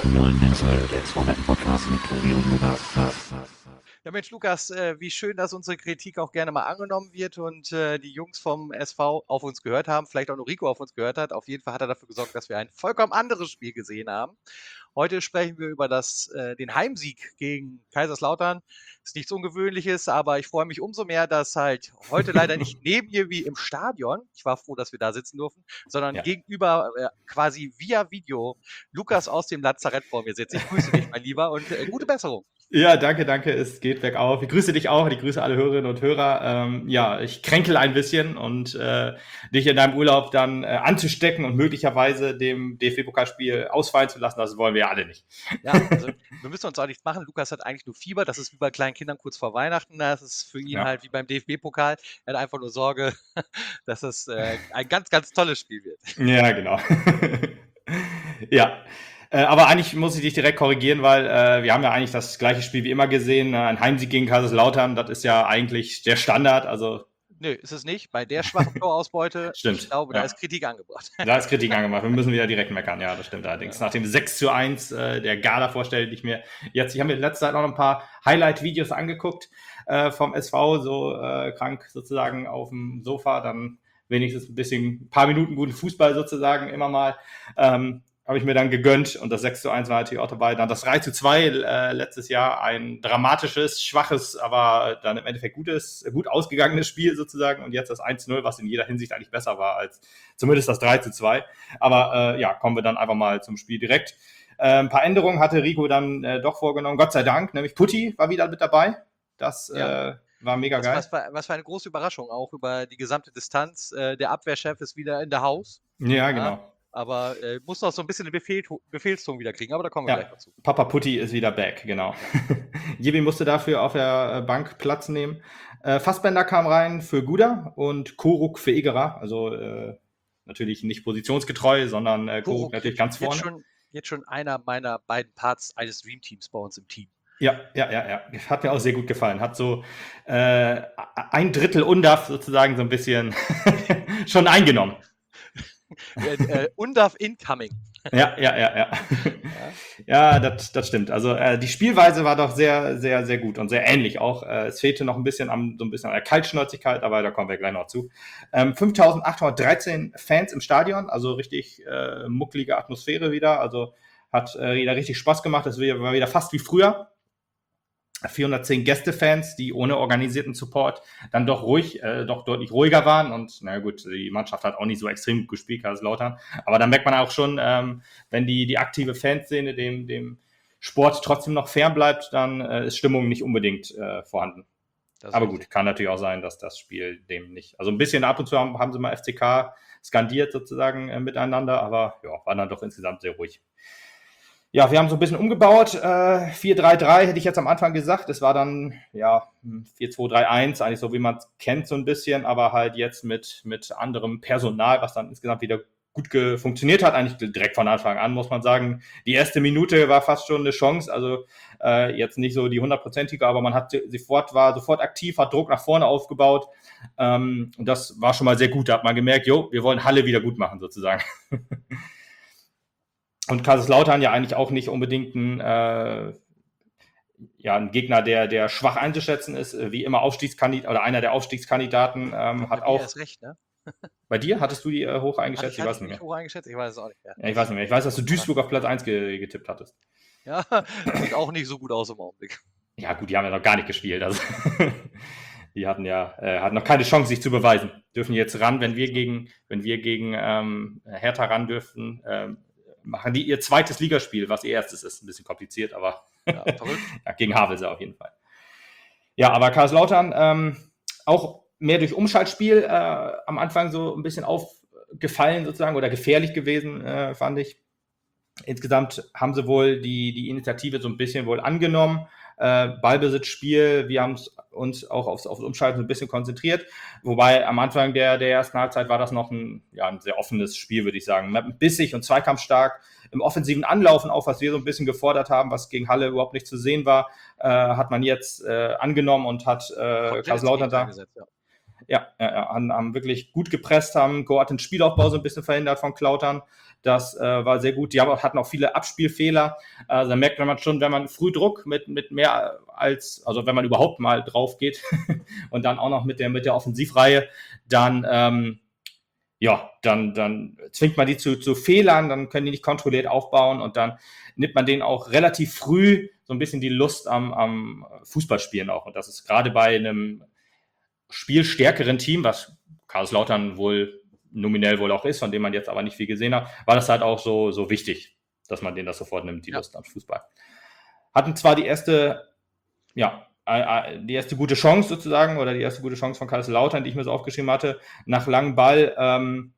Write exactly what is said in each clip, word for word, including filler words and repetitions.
zum neuen Mental, der Exponenten-Podcast mit Tobi und Lukas. Ja, Mensch, Lukas, äh, wie schön, dass unsere Kritik auch gerne mal angenommen wird und äh, die Jungs vom S V auf uns gehört haben, vielleicht auch nur Rico auf uns gehört hat. Auf jeden Fall hat er dafür gesorgt, dass wir ein vollkommen anderes Spiel gesehen haben. Heute sprechen wir über das, äh, den Heimsieg gegen Kaiserslautern. Ist nichts Ungewöhnliches, aber ich freue mich umso mehr, dass halt heute leider nicht neben mir wie im Stadion, ich war froh, dass wir da sitzen durften, sondern Ja. gegenüber äh, quasi via Video Lukas aus dem Lazarett vor mir sitzt. Ich grüße dich, mein Lieber, und äh, gute Besserung. Ja, danke, danke. Es geht bergauf. Ich grüße dich auch. Ich grüße alle Hörerinnen und Hörer. Ähm, ja, ich kränkel ein bisschen und äh, dich in deinem Urlaub dann äh, anzustecken und möglicherweise dem D F B-Pokalspiel ausfallen zu lassen, das wollen wir ja alle nicht. Ja, also wir müssen uns auch nichts machen. Lukas hat eigentlich nur Fieber. Das ist wie bei kleinen Kindern kurz vor Weihnachten. Das ist für ihn Ja. halt wie beim D F B-Pokal. Er hat einfach nur Sorge, dass es äh, ein ganz, ganz tolles Spiel wird. Ja, genau. Ja. Äh, aber eigentlich muss ich dich direkt korrigieren, weil äh, wir haben ja eigentlich das gleiche Spiel wie immer gesehen. Äh, ein Heimsieg gegen Kaiserslautern, das ist ja eigentlich der Standard. Also Nö, ist es nicht. Bei der schwachen Torausbeute, Stimmt, ich glaube, ja. da ist Kritik angebracht. Da ist Kritik angemacht. Wir müssen wieder direkt meckern. Ja, das stimmt allerdings. Ja. Nach dem sechs zu eins äh, der Gala vorstelle ich mir jetzt, ich habe mir in letzter Zeit noch ein paar Highlight-Videos angeguckt äh, vom S V, so äh, krank sozusagen auf dem Sofa, dann wenigstens ein bisschen, ein paar Minuten guten Fußball sozusagen immer mal. Ähm, habe ich mir dann gegönnt und das sechs zu eins war natürlich auch dabei. Dann das drei zu zwei äh, letztes Jahr, ein dramatisches, schwaches, aber dann im Endeffekt gutes, gut ausgegangenes Spiel sozusagen und jetzt das eins zu null, was in jeder Hinsicht eigentlich besser war als zumindest das drei zu zwei. Aber äh, ja, kommen wir dann einfach mal zum Spiel direkt. Äh, ein paar Änderungen hatte Rico dann äh, doch vorgenommen, Gott sei Dank, nämlich Putti war wieder mit dabei. Das Ja. äh, war mega Was, geil. was, war, was für eine große Überraschung, auch über die gesamte Distanz. Äh, der Abwehrchef ist wieder in der Haus. Ja, genau. Aber äh, muss noch so ein bisschen den Befehl, Befehlston wieder kriegen, aber da kommen wir Ja, gleich dazu. Papa Putti ist wieder back, genau. Jibi musste dafür auf der Bank Platz nehmen. Äh, Fassbender kam rein für Guda und Koruk für Egerer. Also äh, natürlich nicht positionsgetreu, sondern äh, Koruk Koruk natürlich ganz vorne. Jetzt schon, jetzt schon einer meiner beiden Parts eines Dreamteams bei uns im Team. Ja, ja, ja, ja. Hat mir auch sehr gut gefallen. Hat so äh, ein Drittel Undaf sozusagen so ein bisschen schon eingenommen. äh, äh, Undaf incoming. Ja, ja, ja, ja. Ja, das, das stimmt. Also äh, die Spielweise war doch sehr, sehr, sehr gut und sehr ähnlich auch. Äh, es fehlte noch ein bisschen am, so ein bisschen an der Kaltschnäuzigkeit, aber da kommen wir gleich noch zu. Ähm, fünftausendachthundertdreizehn Fans im Stadion, also richtig äh, mucklige Atmosphäre wieder. Also hat äh, wieder richtig Spaß gemacht. Das war wieder fast wie früher. vierhundertzehn Gästefans, die ohne organisierten Support dann doch ruhig, äh, doch deutlich ruhiger waren und na gut, die Mannschaft hat auch nicht so extrem gut gespielt, Kaiserslautern, aber dann merkt man auch schon, ähm, wenn die, die aktive Fanszene dem, dem Sport trotzdem noch fern bleibt, dann äh, ist Stimmung nicht unbedingt äh, vorhanden. Aber gut, richtig. Kann natürlich auch sein, dass das Spiel dem nicht, also ein bisschen ab und zu haben, haben sie mal F C K skandiert sozusagen äh, miteinander, aber ja, war dann doch insgesamt sehr ruhig. Ja, wir haben so ein bisschen umgebaut, äh, vier drei drei hätte ich jetzt am Anfang gesagt, es war dann, ja, vier zwei drei eins, eigentlich so wie man es kennt so ein bisschen, aber halt jetzt mit, mit anderem Personal, was dann insgesamt wieder gut ge- funktioniert hat, eigentlich direkt von Anfang an, muss man sagen. Die erste Minute war fast schon eine Chance, also äh, jetzt nicht so die hundertprozentige, aber man hat sofort, war sofort aktiv, hat Druck nach vorne aufgebaut, ähm, und das war schon mal sehr gut, da hat man gemerkt, jo, wir wollen Halle wieder gut machen sozusagen. Und Kaiserslautern ja eigentlich auch nicht unbedingt ein, äh, ja, ein Gegner, der, der schwach einzuschätzen ist, wie immer Aufstiegskandidat oder einer der Aufstiegskandidaten ähm, hat auch. Ist recht, ne? Bei dir hattest du die äh, hoch eingeschätzt? Ich, ich weiß nicht mehr. Hoch eingeschätzt? Ich weiß es auch nicht mehr. Ja, ich weiß nicht mehr. Ich weiß, dass du Duisburg auf Platz eins ge- getippt hattest. Ja, sieht auch nicht so gut aus im Augenblick. Ja, gut, die haben ja noch gar nicht gespielt. Also die hatten ja äh, hatten noch keine Chance, sich zu beweisen. Dürfen jetzt ran, wenn wir gegen, wenn wir gegen ähm, Hertha ran dürfen. Ähm, machen die ihr zweites Ligaspiel, was ihr erstes ist. Ein bisschen kompliziert, aber ja, verrückt. Ja, gegen Havelse auf jeden Fall. Ja, aber Kaiserslautern ähm, auch mehr durch Umschaltspiel äh, am Anfang so ein bisschen aufgefallen sozusagen oder gefährlich gewesen, äh, fand ich. Insgesamt haben sie wohl die, die Initiative so ein bisschen wohl angenommen. Äh, Ballbesitzspiel, wir haben uns auch aufs, aufs Umschalten so ein bisschen konzentriert, wobei am Anfang der, der ersten Halbzeit war das noch ein, ja, ein sehr offenes Spiel, würde ich sagen. Bissig und zweikampfstark, im offensiven Anlaufen auch, was wir so ein bisschen gefordert haben, was gegen Halle überhaupt nicht zu sehen war, äh, hat man jetzt äh, angenommen und hat äh, Kaiserslautern da, ja. Ja, ja, ja haben, haben wirklich gut gepresst, haben Goat den Spielaufbau so ein bisschen verhindert von Klautern. Das äh, war sehr gut. Die haben auch, hatten auch viele Abspielfehler. Also da merkt man schon, wenn man früh Druck mit, mit mehr als, also wenn man überhaupt mal drauf geht und dann auch noch mit der, mit der Offensivreihe, dann, ähm, ja, dann, dann zwingt man die zu, zu Fehlern, dann können die nicht kontrolliert aufbauen und dann nimmt man denen auch relativ früh so ein bisschen die Lust am, am Fußballspielen auch. Und das ist gerade bei einem spielstärkeren Team, was Kaiserslautern wohl nominell wohl auch ist, von dem man jetzt aber nicht viel gesehen hat, war das halt auch so, so wichtig, dass man denen das sofort nimmt, die Ja. Lust am Fußball. Hatten zwar die erste, ja, die erste gute Chance sozusagen, oder die erste gute Chance von Kaiserslautern, die ich mir so aufgeschrieben hatte, nach langem Ball, ähm,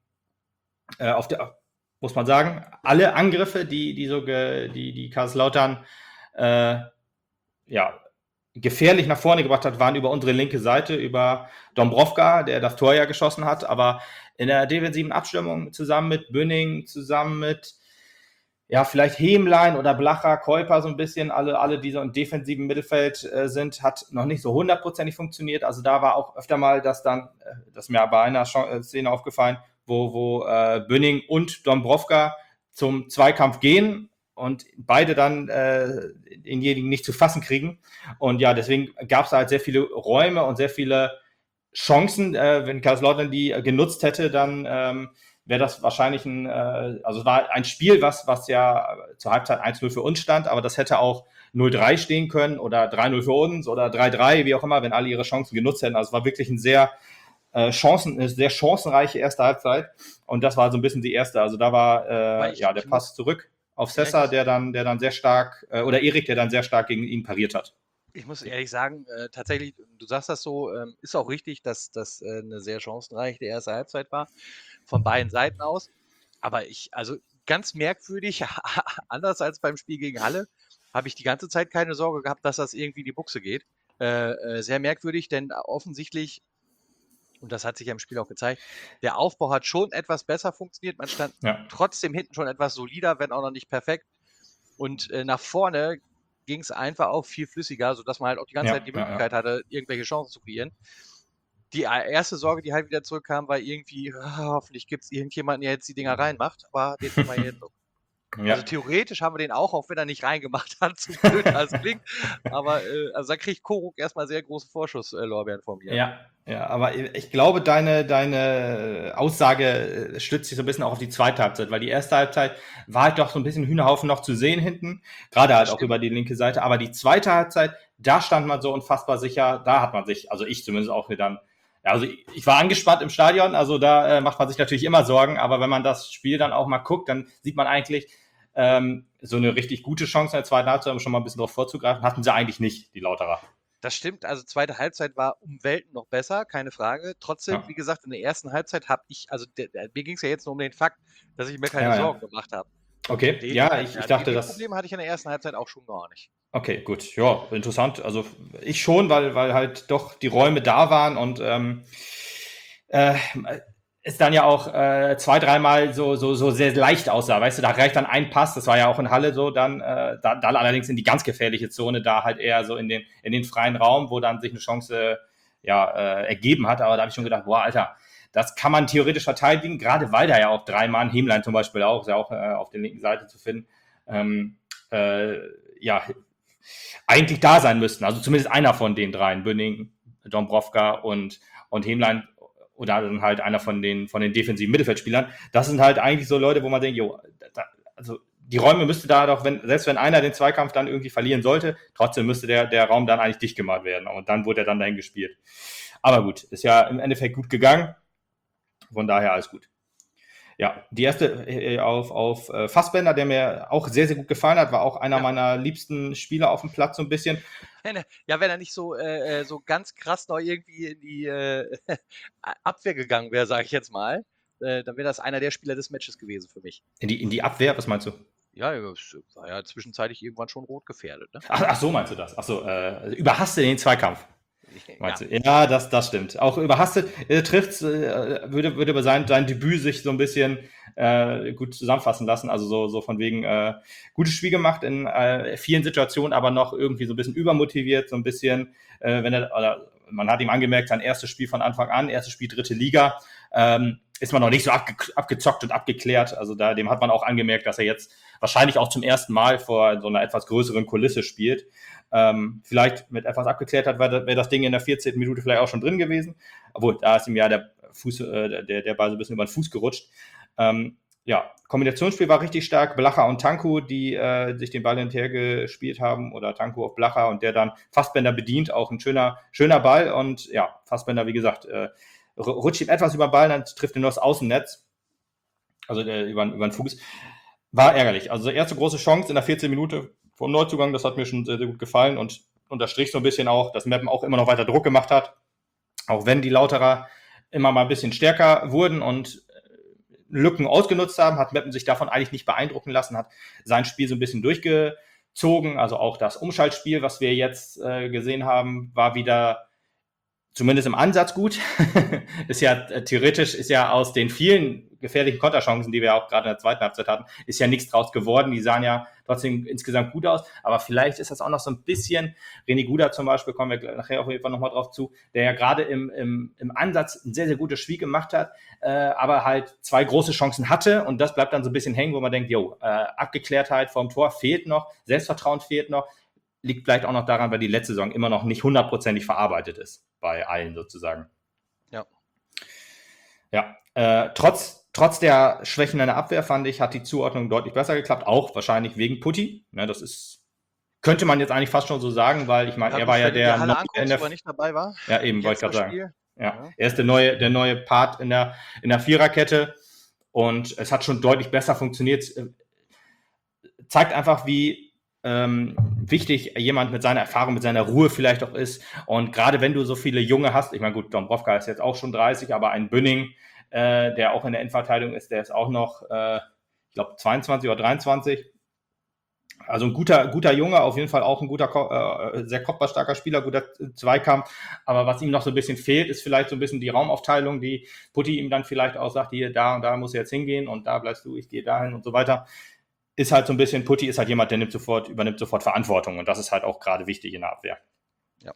äh, auf der, muss man sagen, alle Angriffe, die, die so, ge, die, die Kaiserslautern, äh, ja, gefährlich nach vorne gebracht hat, waren über unsere linke Seite, über Dombrovka, der das Tor ja geschossen hat, aber in der defensiven Abstimmung zusammen mit Bünning, zusammen mit ja, vielleicht Hemlein oder Blacher, Keuper so ein bisschen, alle, alle die so im defensiven Mittelfeld äh, sind, hat noch nicht so hundertprozentig funktioniert. Also da war auch öfter mal das dann, äh, das ist mir bei einer Szene aufgefallen, wo, wo äh, Bünning und Dombrovka zum Zweikampf gehen und beide dann äh, denjenigen nicht zu fassen kriegen. Und ja, deswegen gab es halt sehr viele Räume und sehr viele Chancen. Äh, wenn Kaiserslautern die äh, genutzt hätte, dann ähm, wäre das wahrscheinlich ein, äh, also es war ein Spiel, was, was ja zur Halbzeit eins null für uns stand, aber das hätte auch null drei stehen können oder drei null für uns oder drei drei, wie auch immer, wenn alle ihre Chancen genutzt hätten. Also es war wirklich ein sehr äh, Chancen, eine sehr chancenreiche erste Halbzeit und das war so ein bisschen die erste. Also da war äh, ich, ja der Pass zurück auf Sessa, der dann, der dann sehr stark, äh, oder Erik, der dann sehr stark gegen ihn pariert hat. Ich muss ehrlich sagen, äh, tatsächlich, du sagst das so, ähm, ist auch richtig, dass das äh, eine sehr chancenreiche erste Halbzeit war, von beiden Seiten aus. Aber ich, also ganz merkwürdig, anders als beim Spiel gegen Halle, habe ich die ganze Zeit keine Sorge gehabt, dass das irgendwie in die Buchse geht. Äh, äh, sehr merkwürdig, denn offensichtlich, und das hat sich ja im Spiel auch gezeigt, der Aufbau hat schon etwas besser funktioniert. Man stand Ja. trotzdem hinten schon etwas solider, wenn auch noch nicht perfekt. Und äh, nach vorne ging es einfach auch viel flüssiger, sodass man halt auch die ganze Ja, Zeit die ja, ja. Möglichkeit hatte, irgendwelche Chancen zu kreieren. Die äh, erste Sorge, die halt wieder zurückkam, war irgendwie, ah, hoffentlich gibt es irgendjemanden, der jetzt die Dinger reinmacht, aber den haben wir jetzt noch. Ja. Also theoretisch haben wir den auch, auch wenn er nicht reingemacht hat, so blöd als klingt. Aber äh, also da kriegt Koruk erstmal sehr große Vorschusslorbeeren von mir. Ja, ja, aber ich glaube, deine, deine Aussage stützt sich so ein bisschen auch auf die zweite Halbzeit, weil die erste Halbzeit war halt doch so ein bisschen Hühnerhaufen noch zu sehen hinten, gerade halt Das auch stimmt. über die linke Seite, aber die zweite Halbzeit, da stand man so unfassbar sicher, da hat man sich, also ich zumindest auch dann, ja, also ich, ich war angespannt im Stadion, also da äh, macht man sich natürlich immer Sorgen, aber wenn man das Spiel dann auch mal guckt, dann sieht man eigentlich, ähm, so eine richtig gute Chance in der zweiten Halbzeit, um schon mal ein bisschen drauf vorzugreifen, hatten sie eigentlich nicht, die Lauterer. Das stimmt, also zweite Halbzeit war um Welten noch besser, keine Frage. Trotzdem, Ja. wie gesagt, in der ersten Halbzeit habe ich, also der, der, mir ging es ja jetzt nur um den Fakt, dass ich mir keine Ja, ja. Sorgen gemacht habe. Okay, Den, ja, ich, ich dachte, die das... Probleme hatte ich in der ersten Halbzeit auch schon gar nicht. Okay, gut. Ja, interessant. Also ich schon, weil, weil halt doch die Räume da waren und ähm, äh, es dann ja auch äh, zwei, dreimal so, so, so sehr leicht aussah. Weißt du, da reicht dann ein Pass, das war ja auch in Halle so, dann, äh, da, dann allerdings in die ganz gefährliche Zone, da halt eher so in den, in den freien Raum, wo dann sich eine Chance ja, äh, ergeben hat. Aber da habe ich schon gedacht, boah, Alter, das kann man theoretisch verteidigen, gerade weil da ja auch drei Mann, Hemlein zum Beispiel auch, ist ja auch äh, auf der linken Seite zu finden, ähm, äh, ja, eigentlich da sein müssten. Also zumindest einer von den dreien, Bünning, Dombrovka und, und Hemlein, oder dann halt einer von den, von den defensiven Mittelfeldspielern. Das sind halt eigentlich so Leute, wo man denkt, jo, da, also die Räume müsste da doch, wenn, selbst wenn einer den Zweikampf dann irgendwie verlieren sollte, trotzdem müsste der, der Raum dann eigentlich dicht gemacht werden. Und dann wurde er dann dahin gespielt. Aber gut, ist ja im Endeffekt gut gegangen. Von daher alles gut. Ja, die erste äh, auf, auf äh, Fassbender, der mir auch sehr, sehr gut gefallen hat, war auch einer Ja. meiner liebsten Spieler auf dem Platz so ein bisschen. Wenn er, ja, wenn er nicht so, äh, so ganz krass noch irgendwie in die äh, Abwehr gegangen wäre, sage ich jetzt mal, äh, dann wäre das einer der Spieler des Matches gewesen für mich. In die, in die Abwehr, was meinst du? Ja, es war ja zwischenzeitlich irgendwann schon rot gefährdet. Ne? Ach, ach so, meinst du das? Ach so, äh, überhasste den Zweikampf. Meinst Ja. du? Ja, das, das stimmt. Auch überhastet äh, trifft, äh, würde, würde über sein, sein Debüt sich so ein bisschen äh, gut zusammenfassen lassen. Also so, so von wegen äh, gutes Spiel gemacht in äh, vielen Situationen, aber noch irgendwie so ein bisschen übermotiviert, so ein bisschen, äh, wenn er, oder man hat ihm angemerkt, sein erstes Spiel von Anfang an, erstes Spiel dritte Liga, ähm, ist man noch nicht so abge abgezockt und abgeklärt. Also da, dem hat man auch angemerkt, dass er jetzt wahrscheinlich auch zum ersten Mal vor so einer etwas größeren Kulisse spielt. Ähm, vielleicht mit etwas Abgeklärtheit wäre wär das Ding in der vierzehnten Minute vielleicht auch schon drin gewesen. Obwohl, da ist ihm ja der Fuß, äh, der, der Ball so ein bisschen über den Fuß gerutscht. Ähm, ja, Kombinationsspiel war richtig stark. Blacher und Tanku, die äh, sich den Ball hinterher gespielt haben, oder Tanku auf Blacher und der dann Fassbender bedient. Auch ein schöner, schöner Ball. Und ja, Fassbender, wie gesagt, äh, rutscht ihm etwas über den Ball, dann trifft er nur das Außennetz. Also äh, über, über den Fuß. War ärgerlich. Also erste große Chance in der vierzehnten Minute vom Neuzugang, das hat mir schon sehr, sehr gut gefallen und unterstrich so ein bisschen auch, dass Meppen auch immer noch weiter Druck gemacht hat. Auch wenn die Lauterer immer mal ein bisschen stärker wurden und Lücken ausgenutzt haben, hat Meppen sich davon eigentlich nicht beeindrucken lassen, hat sein Spiel so ein bisschen durchgezogen. Also auch das Umschaltspiel, was wir jetzt äh, gesehen haben, war wieder zumindest im Ansatz gut. Ist ja äh, theoretisch, ist ja aus den vielen gefährlichen Konterchancen, die wir auch gerade in der zweiten Halbzeit hatten, ist ja nichts draus geworden. Die sahen ja trotzdem insgesamt gut aus. Aber vielleicht ist das auch noch so ein bisschen, René Guda zum Beispiel, kommen wir nachher auf jeden Fall nochmal drauf zu, der ja gerade im, im, im Ansatz ein sehr, sehr gutes Spiel gemacht hat, äh, aber halt zwei große Chancen hatte. Und das bleibt dann so ein bisschen hängen, wo man denkt, jo, äh, Abgeklärtheit vom Tor fehlt noch, Selbstvertrauen fehlt noch. Liegt vielleicht auch noch daran, weil die letzte Saison immer noch nicht hundertprozentig verarbeitet ist, bei allen sozusagen. Ja. Ja, äh, trotz, trotz der Schwächen in der Abwehr, fand ich, hat die Zuordnung deutlich besser geklappt, auch wahrscheinlich wegen Putti. Ne, das ist, könnte man jetzt eigentlich fast schon so sagen, weil ich meine, Ja, er gut, war ja wenn du der die Halle neue anguckst, in der, wo er nicht dabei war. ja, eben, wollte ich Jetzt gerade das sagen. Spiel. Ja, Ja. er ist der neue, der neue Part in der, in der Viererkette und es hat schon deutlich besser funktioniert. Zeigt einfach, wie ähm, wichtig jemand mit seiner Erfahrung, mit seiner Ruhe vielleicht auch ist. Und gerade wenn du so viele Junge hast, ich meine, gut, Dombrovka ist jetzt auch schon dreißig, aber ein Bünning, äh, der auch in der Endverteidigung ist, der ist auch noch, äh, ich glaube, zweiundzwanzig oder dreiundzwanzig. Also ein guter, guter Junge, auf jeden Fall auch ein guter, äh, sehr kopfballstarker Spieler, guter Zweikampf. Aber was ihm noch so ein bisschen fehlt, ist vielleicht so ein bisschen die Raumaufteilung, die Putti ihm dann vielleicht auch sagt, hier, da und da muss er jetzt hingehen und da bleibst du, ich gehe dahin und so weiter. Ist halt so ein bisschen, Putti ist halt jemand, der nimmt sofort, übernimmt sofort Verantwortung und das ist halt auch gerade wichtig in der Abwehr. Ja.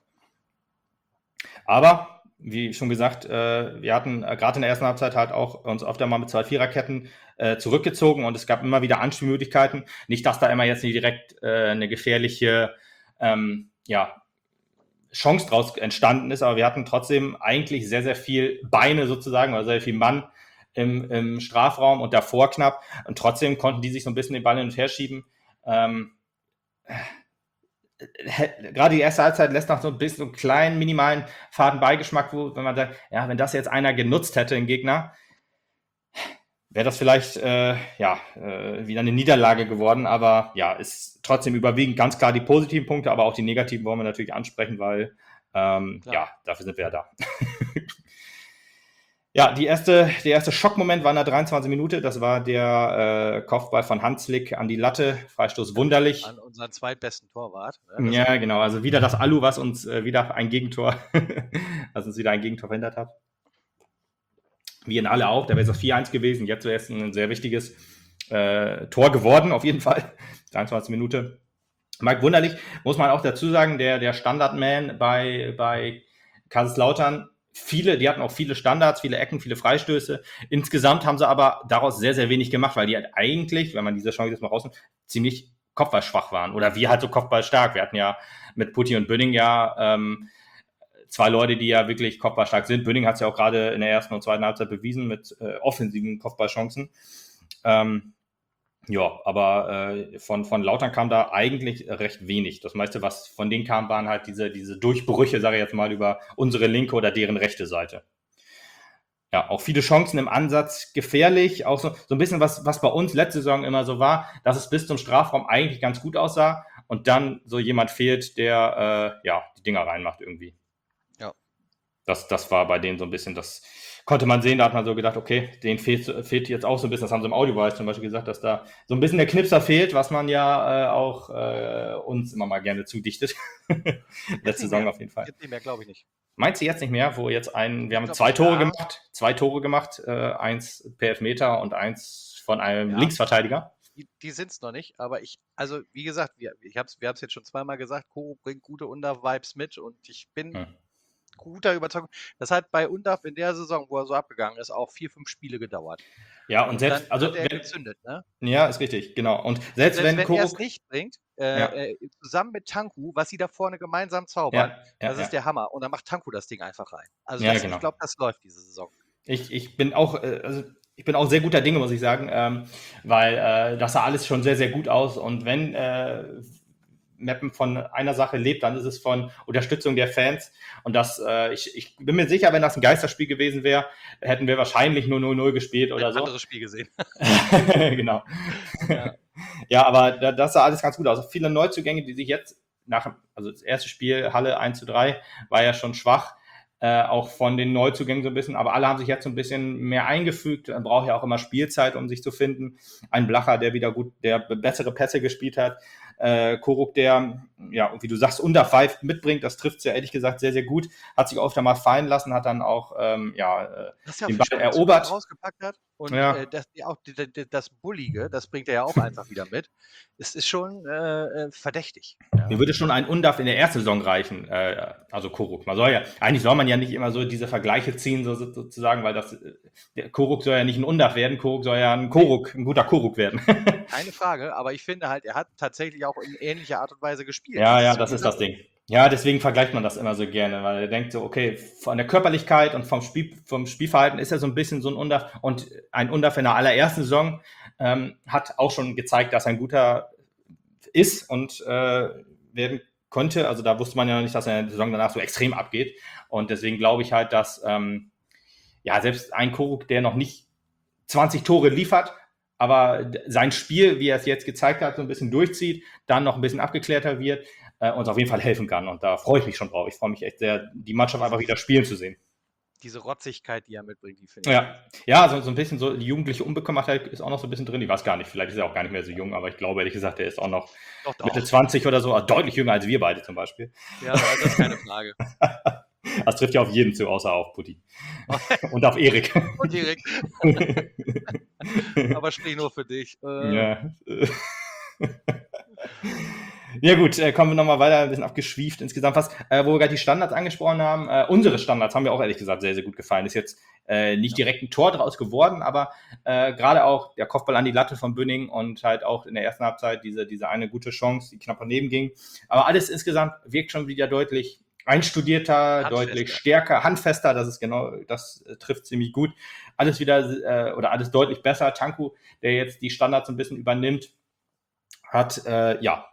Aber, wie schon gesagt, äh, wir hatten äh, gerade in der ersten Halbzeit halt auch uns öfter mal mit zwei Viererketten äh, zurückgezogen und es gab immer wieder Anspielmöglichkeiten. Nicht, dass da immer jetzt nicht direkt äh, eine gefährliche ähm, ja, Chance draus entstanden ist, aber wir hatten trotzdem eigentlich sehr, sehr viel Beine sozusagen, oder sehr viel Mann Im, im Strafraum und davor knapp. Und trotzdem konnten die sich so ein bisschen den Ball hin und her schieben. Ähm, äh, gerade die erste Halbzeit lässt noch so ein bisschen so einen kleinen, minimalen Fadenbeigeschmack, wo, wenn man sagt, ja, wenn das jetzt einer genutzt hätte, ein Gegner, wäre das vielleicht äh, ja, äh, wieder eine Niederlage geworden. Aber ja, ist trotzdem überwiegend ganz klar die positiven Punkte, aber auch die negativen wollen wir natürlich ansprechen, weil ähm, ja, dafür sind wir ja da. Ja, die erste, der erste Schockmoment war in der dreiundzwanzigsten Minute. Das war der äh, Kopfball von Hanslik an die Latte. Freistoß Wunderlich. An unseren zweitbesten Torwart. Ne? Ja, genau. Also wieder das Alu, was uns äh, wieder ein Gegentor, was uns wieder ein Gegentor verhindert hat. Wie in alle auch. Da wäre es vier eins gewesen. Jetzt wäre es ein sehr wichtiges äh, Tor geworden, auf jeden Fall. dreiundzwanzigste Minute. Mike Wunderlich, muss man auch dazu sagen, der, der Standardman bei, bei Kaiserslautern. Viele, die hatten auch viele Standards, viele Ecken, viele Freistöße. Insgesamt haben sie aber daraus sehr, sehr wenig gemacht, weil die halt eigentlich, wenn man diese Chance jetzt mal rausnimmt, ziemlich kopfballschwach waren. Oder wir halt so kopfballstark. Wir hatten ja mit Putti und Bünning ja ähm, zwei Leute, die ja wirklich kopfballstark sind. Bünning hat es ja auch gerade in der ersten und zweiten Halbzeit bewiesen mit äh, offensiven Kopfballchancen. Ähm, ja, aber äh, von, von Lautern kam da eigentlich recht wenig. Das meiste, was von denen kam, waren halt diese, diese Durchbrüche, sage ich jetzt mal, über unsere linke oder deren rechte Seite. Ja, auch viele Chancen im Ansatz gefährlich. Auch so, so ein bisschen, was, was bei uns letzte Saison immer so war, dass es bis zum Strafraum eigentlich ganz gut aussah und dann so jemand fehlt, der äh, ja die Dinger reinmacht irgendwie. Ja. Das, das war bei denen so ein bisschen das. Konnte man sehen, da hat man so gedacht, okay, denen fehlt, fehlt jetzt auch so ein bisschen, das haben sie im Audiobereich zum Beispiel gesagt, dass da so ein bisschen der Knipser fehlt, was man ja äh, auch äh, uns immer mal gerne zudichtet. Letzte Saison auf jeden Fall. Jetzt nicht mehr, glaube ich nicht. Meinst du jetzt nicht mehr, wo jetzt ein, wir haben glaub, zwei Tore ja. gemacht, zwei Tore gemacht, äh, eins per Elfmeter und eins von einem Ja. Linksverteidiger? Die, die sind es noch nicht, aber ich, also wie gesagt, wir, ich hab's, wir haben es jetzt schon zweimal gesagt, Koro bringt gute Under-Vibes mit und ich bin Hm. guter Überzeugung. Das hat bei Undav in der Saison, wo er so abgegangen ist, auch vier, fünf Spiele gedauert. Ja, und Und selbst, dann also, hat er wenn, gezündet, ne? ja, ist richtig, genau. Und selbst, Selbst wenn wenn er es Koruk, nicht bringt, ja, äh, äh, zusammen mit Tanku, was sie da vorne gemeinsam zaubern, ja, ja, das ist ja, der Hammer. Und dann macht Tanku das Ding einfach rein. Also ja, das, ich genau. glaube, das läuft diese Saison. Ich, ich bin auch, äh, also ich bin auch sehr guter Dinge, muss ich sagen, ähm, weil äh, das sah alles schon sehr, sehr gut aus. Und wenn äh, Meppen von einer Sache lebt, dann ist es von Unterstützung der Fans. Und das, äh, ich, ich bin mir sicher, wenn das ein Geisterspiel gewesen wäre, hätten wir wahrscheinlich nur null null gespielt oder Ein so. anderes Spiel gesehen. Genau. Ja. Ja, aber da, das sah alles ganz gut aus. Viele Neuzugänge, die sich jetzt nach, also das erste Spiel, Halle eins zu drei, war ja schon schwach, äh, auch von den Neuzugängen so ein bisschen, aber alle haben sich jetzt so ein bisschen mehr eingefügt. Man braucht ja auch immer Spielzeit, um sich zu finden. Ein Blacher, der wieder gut, der bessere Pässe gespielt hat. Äh, Koruk, der, ja, wie du sagst, unter Five mitbringt, das trifft es ja ehrlich gesagt sehr, sehr gut. Hat sich oft einmal fallen lassen, hat dann auch, ähm, ja, äh, Das ja den viel Ball Spielzug erobert. rausgepackt hat. Und Ja. äh, das, auch die, die, das Bullige, das bringt er ja auch einfach wieder mit. Es ist schon äh, verdächtig. Ja. Mir würde schon ein Undav in der ersten Saison reichen, äh, also Koruk. Man soll ja, eigentlich soll man ja nicht immer so diese Vergleiche ziehen, so, sozusagen, weil das, der Koruk soll ja nicht ein Undav werden, Koruk soll ja ein Koruk, ein guter Koruk werden. Keine Frage, aber ich finde halt, er hat tatsächlich auch in ähnlicher Art und Weise gespielt. Ja, ja, Dieses das Spiel ist das Ding. Ja, deswegen vergleicht man das immer so gerne, weil er denkt so, okay, von der Körperlichkeit und vom, Spiel, vom Spielverhalten ist er so ein bisschen so ein Undav. Und ein Undav in der allerersten Saison ähm, hat auch schon gezeigt, dass er ein guter ist und äh, werden konnte. Also da wusste man ja noch nicht, dass er in der Saison danach so extrem abgeht. Und deswegen glaube ich halt, dass ähm, ja selbst ein Koruk, der noch nicht zwanzig Tore liefert, aber sein Spiel, wie er es jetzt gezeigt hat, so ein bisschen durchzieht, dann noch ein bisschen abgeklärter wird, äh, uns auf jeden Fall helfen kann. Und da freue ich mich schon drauf. Ich freue mich echt sehr, die Mannschaft einfach wieder spielen zu sehen. Diese Rotzigkeit, die er mitbringt, die finde ich. Ja, ja, so, so ein bisschen so die jugendliche Unbekümmertheit ist auch noch so ein bisschen drin. Ich weiß gar nicht, vielleicht ist er auch gar nicht mehr so jung, aber ich glaube ehrlich gesagt, der ist auch noch Doch, doch. Mitte zwanzig oder so, also deutlich jünger als wir beide zum Beispiel. Ja, das ist keine Frage. Das trifft ja auf jeden zu, außer auf Putti. Und auf Erik. Und Erik. Aber sprich nur für dich. Äh, Ja. Ja gut, äh, kommen wir nochmal weiter, ein bisschen abgeschwieft insgesamt was. Äh, wo wir gerade die Standards angesprochen haben, äh, unsere Standards haben mir auch ehrlich gesagt sehr, sehr gut gefallen. Ist jetzt äh, nicht direkt ein Tor draus geworden, aber äh, gerade auch der Kopfball an die Latte von Bünning und halt auch in der ersten Halbzeit diese, diese eine gute Chance, die knapp daneben ging. Aber alles insgesamt wirkt schon wieder deutlich einstudierter, Handfester. deutlich stärker, handfester, das ist genau, das äh, trifft ziemlich gut. Alles wieder, äh, oder alles deutlich besser. Tanku, der jetzt die Standards ein bisschen übernimmt, hat, äh, ja,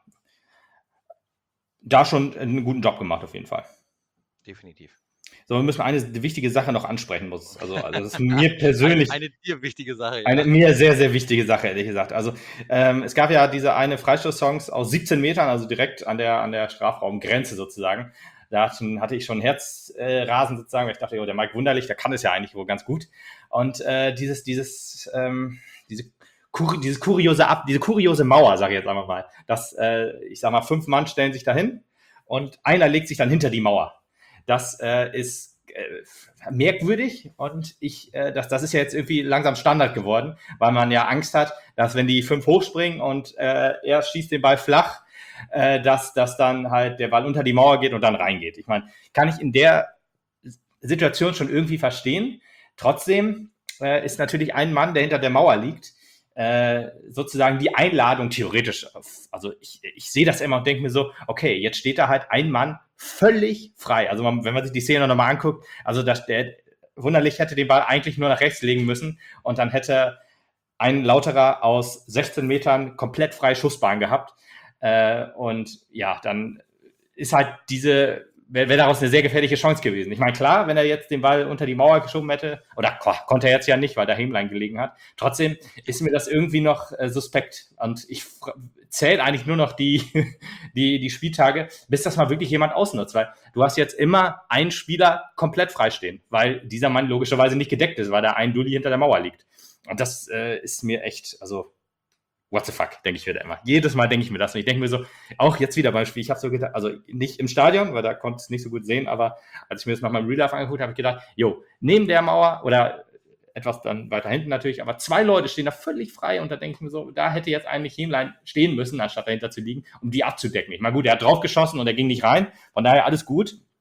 da schon einen guten Job gemacht, auf jeden Fall. Definitiv. So, wir müssen eine wichtige Sache noch ansprechen. Muss. Also, also, das ist mir persönlich Eine, eine dir wichtige Sache. Ja. eine mir sehr, sehr wichtige Sache, ehrlich gesagt. Also, ähm, es gab ja diese eine Freistoß-Songs aus siebzehn Metern, also direkt an der, an der Strafraumgrenze sozusagen. Da hatten, hatte ich schon Herzrasen äh, sozusagen, weil ich dachte, oh, der Mike Wunderlich, der kann es ja eigentlich wohl ganz gut. Und äh, dieses, dieses, ähm, diese Kur- dieses kuriose Ab, diese kuriose Mauer, sage ich jetzt einfach mal, dass, äh, ich sag mal, fünf Mann stellen sich dahin und einer legt sich dann hinter die Mauer. Das äh, ist äh, merkwürdig und ich, äh, das, das ist ja jetzt irgendwie langsam Standard geworden, weil man ja Angst hat, dass wenn die fünf hochspringen und äh, er schießt den Ball flach, äh, dass, dass dann halt der Ball unter die Mauer geht und dann reingeht. Ich meine, kann ich in der Situation schon irgendwie verstehen. Trotzdem äh, ist natürlich ein Mann, der hinter der Mauer liegt, Äh, sozusagen die Einladung theoretisch, also ich, ich sehe das immer und denke mir so, okay, jetzt steht da halt ein Mann völlig frei. Also man, wenn man sich die Szene nochmal anguckt, also das, der Wunderlich hätte den Ball eigentlich nur nach rechts legen müssen und dann hätte ein Lauterer aus sechzehn Metern komplett freie Schussbahn gehabt. Äh, und ja, dann ist halt diese wäre wär daraus eine sehr gefährliche Chance gewesen. Ich meine, klar, wenn er jetzt den Ball unter die Mauer geschoben hätte, oder oh, konnte er jetzt ja nicht, weil der Hämlein gelegen hat, trotzdem ist mir das irgendwie noch äh, suspekt. Und ich zähle eigentlich nur noch die, die, die Spieltage, bis das mal wirklich jemand ausnutzt, weil du hast jetzt immer einen Spieler komplett freistehen, weil dieser Mann logischerweise nicht gedeckt ist, weil da ein Dulli hinter der Mauer liegt. Und das äh, ist mir echt, also what the fuck, denke ich mir da immer. Jedes Mal denke ich mir das. Und ich denke mir so, auch jetzt wieder beim Spiel, ich habe so gedacht, also nicht im Stadion, weil da konnte ich es nicht so gut sehen, aber als ich mir das nochmal im Real Life angeguckt habe, habe ich gedacht, jo, neben der Mauer oder etwas dann weiter hinten natürlich, aber zwei Leute stehen da völlig frei und da denke ich mir so, da hätte jetzt eigentlich Hämlein stehen müssen, anstatt dahinter zu liegen, um die abzudecken. Ich meine, gut, er hat draufgeschossen und er ging nicht rein, von daher alles gut.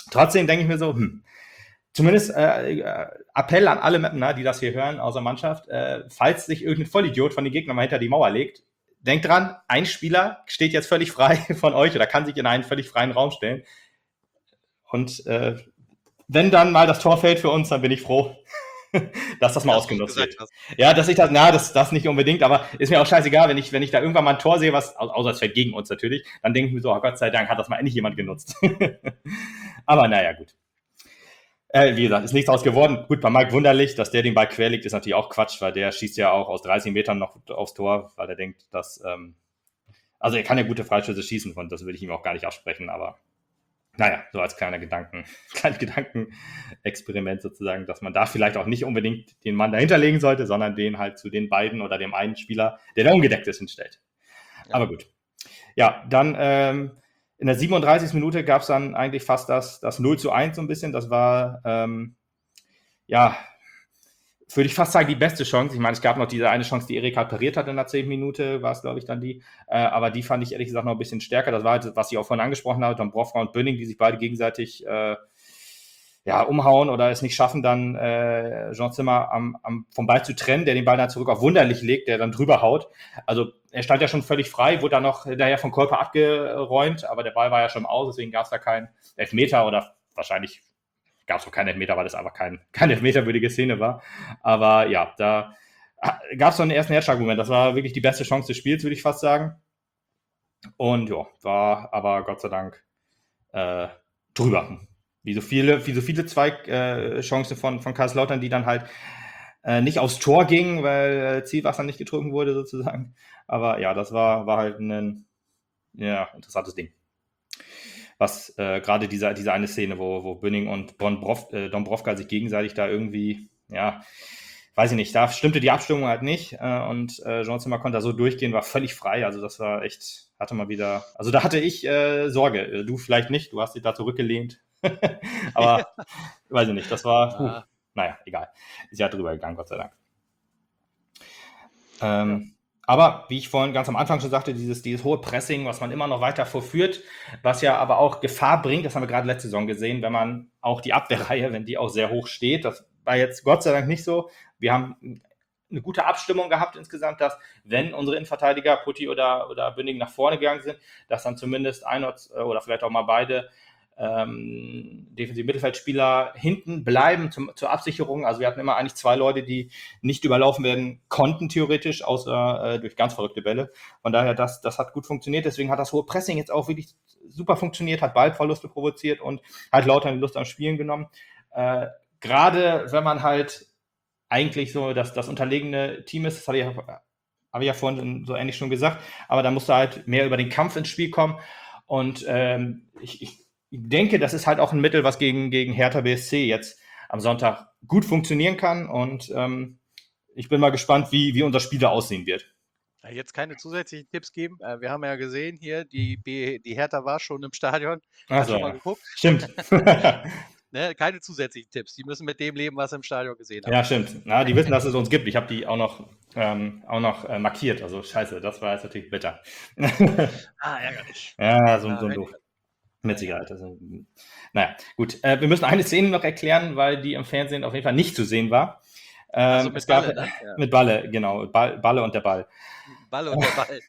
trotzdem denke ich mir so, hm, zumindest äh, Appell an alle Mapner, die das hier hören, außer Mannschaft, äh, falls sich irgendein Vollidiot von den Gegnern mal hinter die Mauer legt, denkt dran, ein Spieler steht jetzt völlig frei von euch oder kann sich in einen völlig freien Raum stellen. Und äh, wenn dann mal das Tor fällt für uns, dann bin ich froh, dass das mal Dass ausgenutzt du's wird. gesagt Ja, dass ich das, na, das, das nicht unbedingt, aber ist mir auch scheißegal, wenn ich, wenn ich da irgendwann mal ein Tor sehe, was, au- außer es fällt gegen uns natürlich, dann denke ich mir so, oh Gott sei Dank hat das mal endlich jemand genutzt. Aber naja, gut. Äh, wie gesagt, ist nichts draus geworden. Gut, bei Mike Wunderlich, dass der den Ball quer legt, ist natürlich auch Quatsch, weil der schießt ja auch aus dreißig Metern noch aufs Tor, weil er denkt, dass, ähm, also er kann ja gute Freischüsse schießen, und das will ich ihm auch gar nicht absprechen, aber naja, so als kleiner Gedanken, kleines Gedankenexperiment sozusagen, dass man da vielleicht auch nicht unbedingt den Mann dahinter legen sollte, sondern den halt zu den beiden oder dem einen Spieler, der da ungedeckt ist, hinstellt. Ja. Aber gut. Ja, dann ähm, in der siebenunddreißigsten Minute gab es dann eigentlich fast das, das null zu eins so ein bisschen. Das war, ähm, ja, würde ich fast sagen, die beste Chance. Ich meine, es gab noch diese eine Chance, die Erik halt pariert hat in der zehnten Minute, war es, glaube ich, dann die. Äh, aber die fand ich ehrlich gesagt noch ein bisschen stärker. Das war halt, was ich auch vorhin angesprochen habe, Dombrovka und Böning, die sich beide gegenseitig äh, ja, umhauen oder es nicht schaffen, dann äh, Jean Zimmer am, am, vom Ball zu trennen, der den Ball dann zurück auf Wunderlich legt, der dann drüber haut. Also er stand ja schon völlig frei, wurde dann noch daher vom Körper abgeräumt, aber der Ball war ja schon aus, deswegen gab es da keinen Elfmeter oder wahrscheinlich gab es auch keinen Elfmeter, weil das einfach kein, keine elfmeterwürdige Szene war. Aber ja, da gab es noch einen ersten Herzschlagmoment. Das war wirklich die beste Chance des Spiels, würde ich fast sagen. Und ja, war aber Gott sei Dank äh, drüber. Wie so viele, wie so viele Zweig-Chancen äh, von, von Kaiserslautern, die dann halt äh, nicht aufs Tor gingen, weil äh, Zielwasser nicht getrunken wurde, sozusagen. Aber ja, das war, war halt ein ja, interessantes Ding. Was äh, gerade diese, diese eine Szene, wo, wo Böning und Dombrovka, äh, Dombrovka sich gegenseitig da irgendwie, ja, weiß ich nicht, da stimmte die Abstimmung halt nicht äh, und äh, Jean Zimmer konnte da so durchgehen, war völlig frei, also das war echt, hatte mal wieder, also da hatte ich äh, Sorge, du vielleicht nicht, du hast dich da zurückgelehnt, aber ja. Weiß ich nicht, das war, puh, Ah. naja, egal, ist ja drüber gegangen, Gott sei Dank. Ähm, ja. Aber, wie ich vorhin ganz am Anfang schon sagte, dieses, dieses hohe Pressing, was man immer noch weiter vorführt, was ja aber auch Gefahr bringt, das haben wir gerade letzte Saison gesehen, wenn man auch die Abwehrreihe, wenn die auch sehr hoch steht, das war jetzt Gott sei Dank nicht so. Wir haben eine gute Abstimmung gehabt insgesamt, dass wenn unsere Innenverteidiger, Putti oder, oder Böning, nach vorne gegangen sind, dass dann zumindest ein oder vielleicht auch mal beide ähm, defensive Mittelfeldspieler hinten bleiben zum, zur Absicherung. Also wir hatten immer eigentlich zwei Leute, die nicht überlaufen werden konnten, theoretisch, außer äh, durch ganz verrückte Bälle. Von daher, das, das hat gut funktioniert. Deswegen hat das hohe Pressing jetzt auch wirklich super funktioniert, hat Ballverluste provoziert und hat Lautern die Lust am Spielen genommen. Äh, Gerade wenn man halt eigentlich so das, das unterlegene Team ist, das habe ich, ja, habe ich ja vorhin so ähnlich schon gesagt, aber da musst du halt mehr über den Kampf ins Spiel kommen. Und ähm, ich, ich denke, das ist halt auch ein Mittel, was gegen, gegen Hertha B S C jetzt am Sonntag gut funktionieren kann. Und ähm, ich bin mal gespannt, wie, wie unser Spiel da aussehen wird. Jetzt keine zusätzlichen Tipps geben. Wir haben ja gesehen hier, die, B, die Hertha war schon im Stadion. Ach Hast so, schon mal ja. geguckt? Stimmt. Ne, keine zusätzlichen Tipps. Die müssen mit dem leben, was sie im Stadion gesehen haben. Ja, stimmt. Na, die wissen, dass es uns gibt. Ich habe die auch noch, ähm, auch noch äh, markiert. Also scheiße, das war jetzt natürlich bitter. Ah, ärgerlich. Ja, so, Ah, so ein wenn- doof. Mit Sicherheit. Also, naja, gut. Äh, wir müssen eine Szene noch erklären, weil die im Fernsehen auf jeden Fall nicht zu sehen war. Ähm, Also mit es gab, Balle, ne? Ja. Mit Balle, genau. Ball, Balle und der Ball. Ball und der Ball.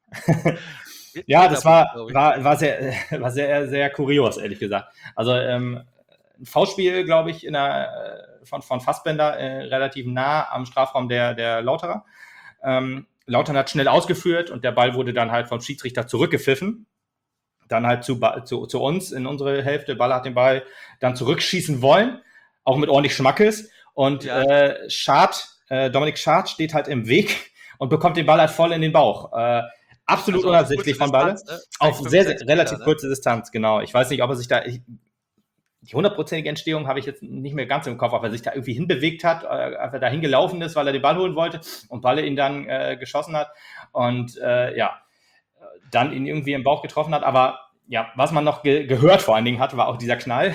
Ja, das war, Glaub ich. war, war, sehr, war sehr, sehr kurios, ehrlich gesagt. Also ähm, ein V-Spiel, glaube ich, in der, äh, von, von Fassbender äh, relativ nah am Strafraum der, der Lauterer. Ähm, Lautern hat schnell ausgeführt und der Ball wurde dann halt vom Schiedsrichter zurückgepfiffen. Dann halt zu, zu, zu uns in unsere Hälfte. Baller hat den Ball dann zurückschießen wollen, auch mit ordentlich Schmackes. Und Ja. äh, Schad, äh, Dominik Schad steht halt im Weg und bekommt den Ball halt voll in den Bauch. Äh, absolut Also auf unabsichtlich kurze von Balle. Distanz, ne? Auf fünf, sehr, sechs sehr Meter, relativ ne? kurze Distanz, genau. Ich weiß nicht, ob er sich da, ich, die hundertprozentige Entstehung habe ich jetzt nicht mehr ganz im Kopf, ob er sich da irgendwie hinbewegt hat, äh, ob er da hingelaufen ist, weil er den Ball holen wollte und Balle ihn dann äh, geschossen hat und äh, ja, dann ihn irgendwie im Bauch getroffen hat, aber ja, was man noch ge- gehört vor allen Dingen hat, war auch dieser Knall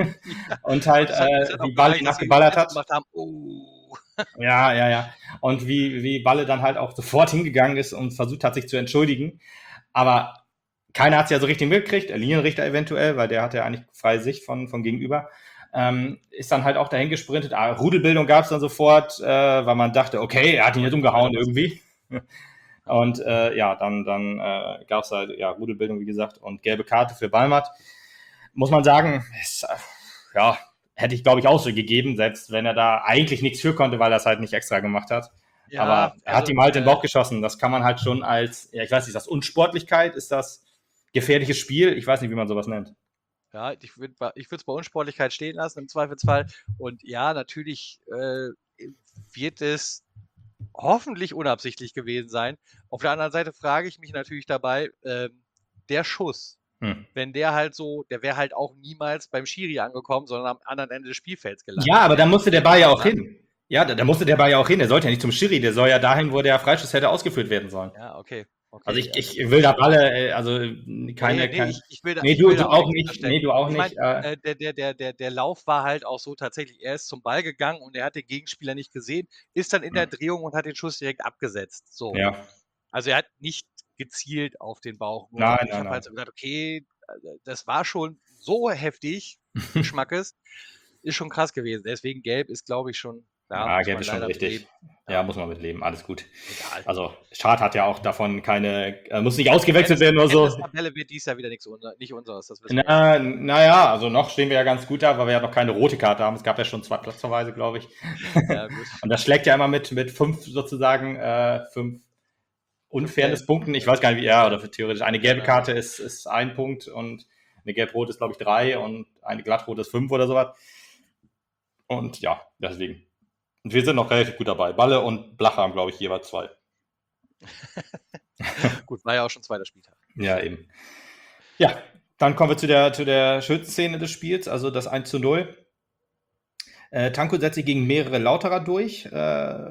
und halt, Das hat- das äh, hat auch wie Balle gereicht, ihn dass sie abgeballert hat. gemacht haben. Oh. Ja, ja, ja. Und wie, wie Balle dann halt auch sofort hingegangen ist und versucht hat, sich zu entschuldigen. Aber keiner hat es ja so richtig mitgekriegt, der Linienrichter eventuell, weil der hatte ja eigentlich freie Sicht von, von gegenüber. Ähm, ist dann halt auch dahin gesprintet. Ah, Rudelbildung gab es dann sofort, äh, weil man dachte, okay, er hat ihn jetzt umgehauen irgendwie. Und äh, ja, dann, dann äh, gab es halt ja, Rudelbildung, wie gesagt, und gelbe Karte für Balmat. Muss man sagen, ist, ja, hätte ich, glaube ich, auch so gegeben, selbst wenn er da eigentlich nichts für konnte, weil er es halt nicht extra gemacht hat. Ja, aber er also, hat ihm halt äh, den Bauch geschossen. Das kann man halt schon als, ja, ich weiß nicht, ist das Unsportlichkeit? Ist das gefährliches Spiel? Ich weiß nicht, wie man sowas nennt. Ja, ich würde ich würde es bei Unsportlichkeit stehen lassen im Zweifelsfall. Und ja, natürlich äh, wird es hoffentlich unabsichtlich gewesen sein. Auf der anderen Seite frage ich mich natürlich dabei, äh, der Schuss, hm. wenn der halt so, der wäre halt auch niemals beim Schiri angekommen, sondern am anderen Ende des Spielfelds gelandet. Ja, aber da musste der Ball ja auch hin. Ja, da, da musste der Ball ja auch hin. Der sollte ja nicht zum Schiri, der soll ja dahin, wo der Freischuss hätte ausgeführt werden sollen. Ja, okay. Okay, also ich, ich will da Balle, also keine, nee, nee, keine ich, ich will da, nee, ich du, will du da auch nicht, nee, du auch ich nicht. Mein, äh, der, der, der, der, der Lauf war halt auch so tatsächlich, er ist zum Ball gegangen und er hat den Gegenspieler nicht gesehen, ist dann in der Drehung und hat den Schuss direkt abgesetzt. So. Ja. Also er hat nicht gezielt auf den Bauch. Nur nein, ich habe halt so gedacht, okay, das war schon so heftig, Schmackes, ist schon krass gewesen. Deswegen gelb ist, glaube ich, schon. Ja, ja gelb ist schon richtig. Ja. ja, muss man mitleben. Alles gut. Egal. Also, Schad hat ja auch davon keine, äh, muss nicht ausgewechselt werden oder so. Die Tabelle wird dies Jahr wieder nichts unser, nicht unseres. Das wissen Na, naja, also noch stehen wir ja ganz gut da, weil wir ja noch keine rote Karte haben. Es gab ja schon zwei Platzverweise, glaube ich. Ja, gut. Und das schlägt ja immer mit, mit fünf sozusagen, äh, fünf unfairness Punkten. Ich weiß gar nicht, wie er, oder für theoretisch. Eine gelbe Karte ist, ist ein Punkt und eine gelb-rot ist, glaube ich, drei und eine glattrot ist fünf oder sowas. Und ja, deswegen. Und wir sind noch relativ gut dabei. Balle und Blacher haben, glaube ich, jeweils zwei. Gut, war ja auch schon zweiter Spieltag. Ja, eben. Ja, dann kommen wir zu der, zu der schönsten Szene des Spiels, also das eins zu null. Äh, Tanko setzt sich gegen mehrere Lauterer durch. Äh,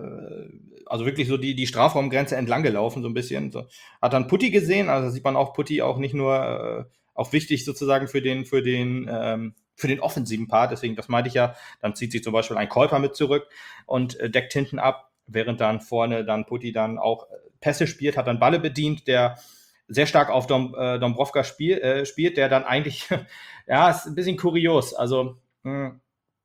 also wirklich so die, die Strafraumgrenze entlang gelaufen, so ein bisschen. So. Hat dann Putti gesehen, also sieht man auch Putti auch nicht nur, äh, auch wichtig sozusagen für den, für den, ähm, für den offensiven Part, deswegen, das meinte ich ja, dann zieht sich zum Beispiel ein Käufer mit zurück und äh, deckt hinten ab, während dann vorne dann Putti dann auch Pässe spielt, hat dann Balle bedient, der sehr stark auf Dom, äh, Dombrovka spiel, äh, spielt, der dann eigentlich, ja, ist ein bisschen kurios, also mh,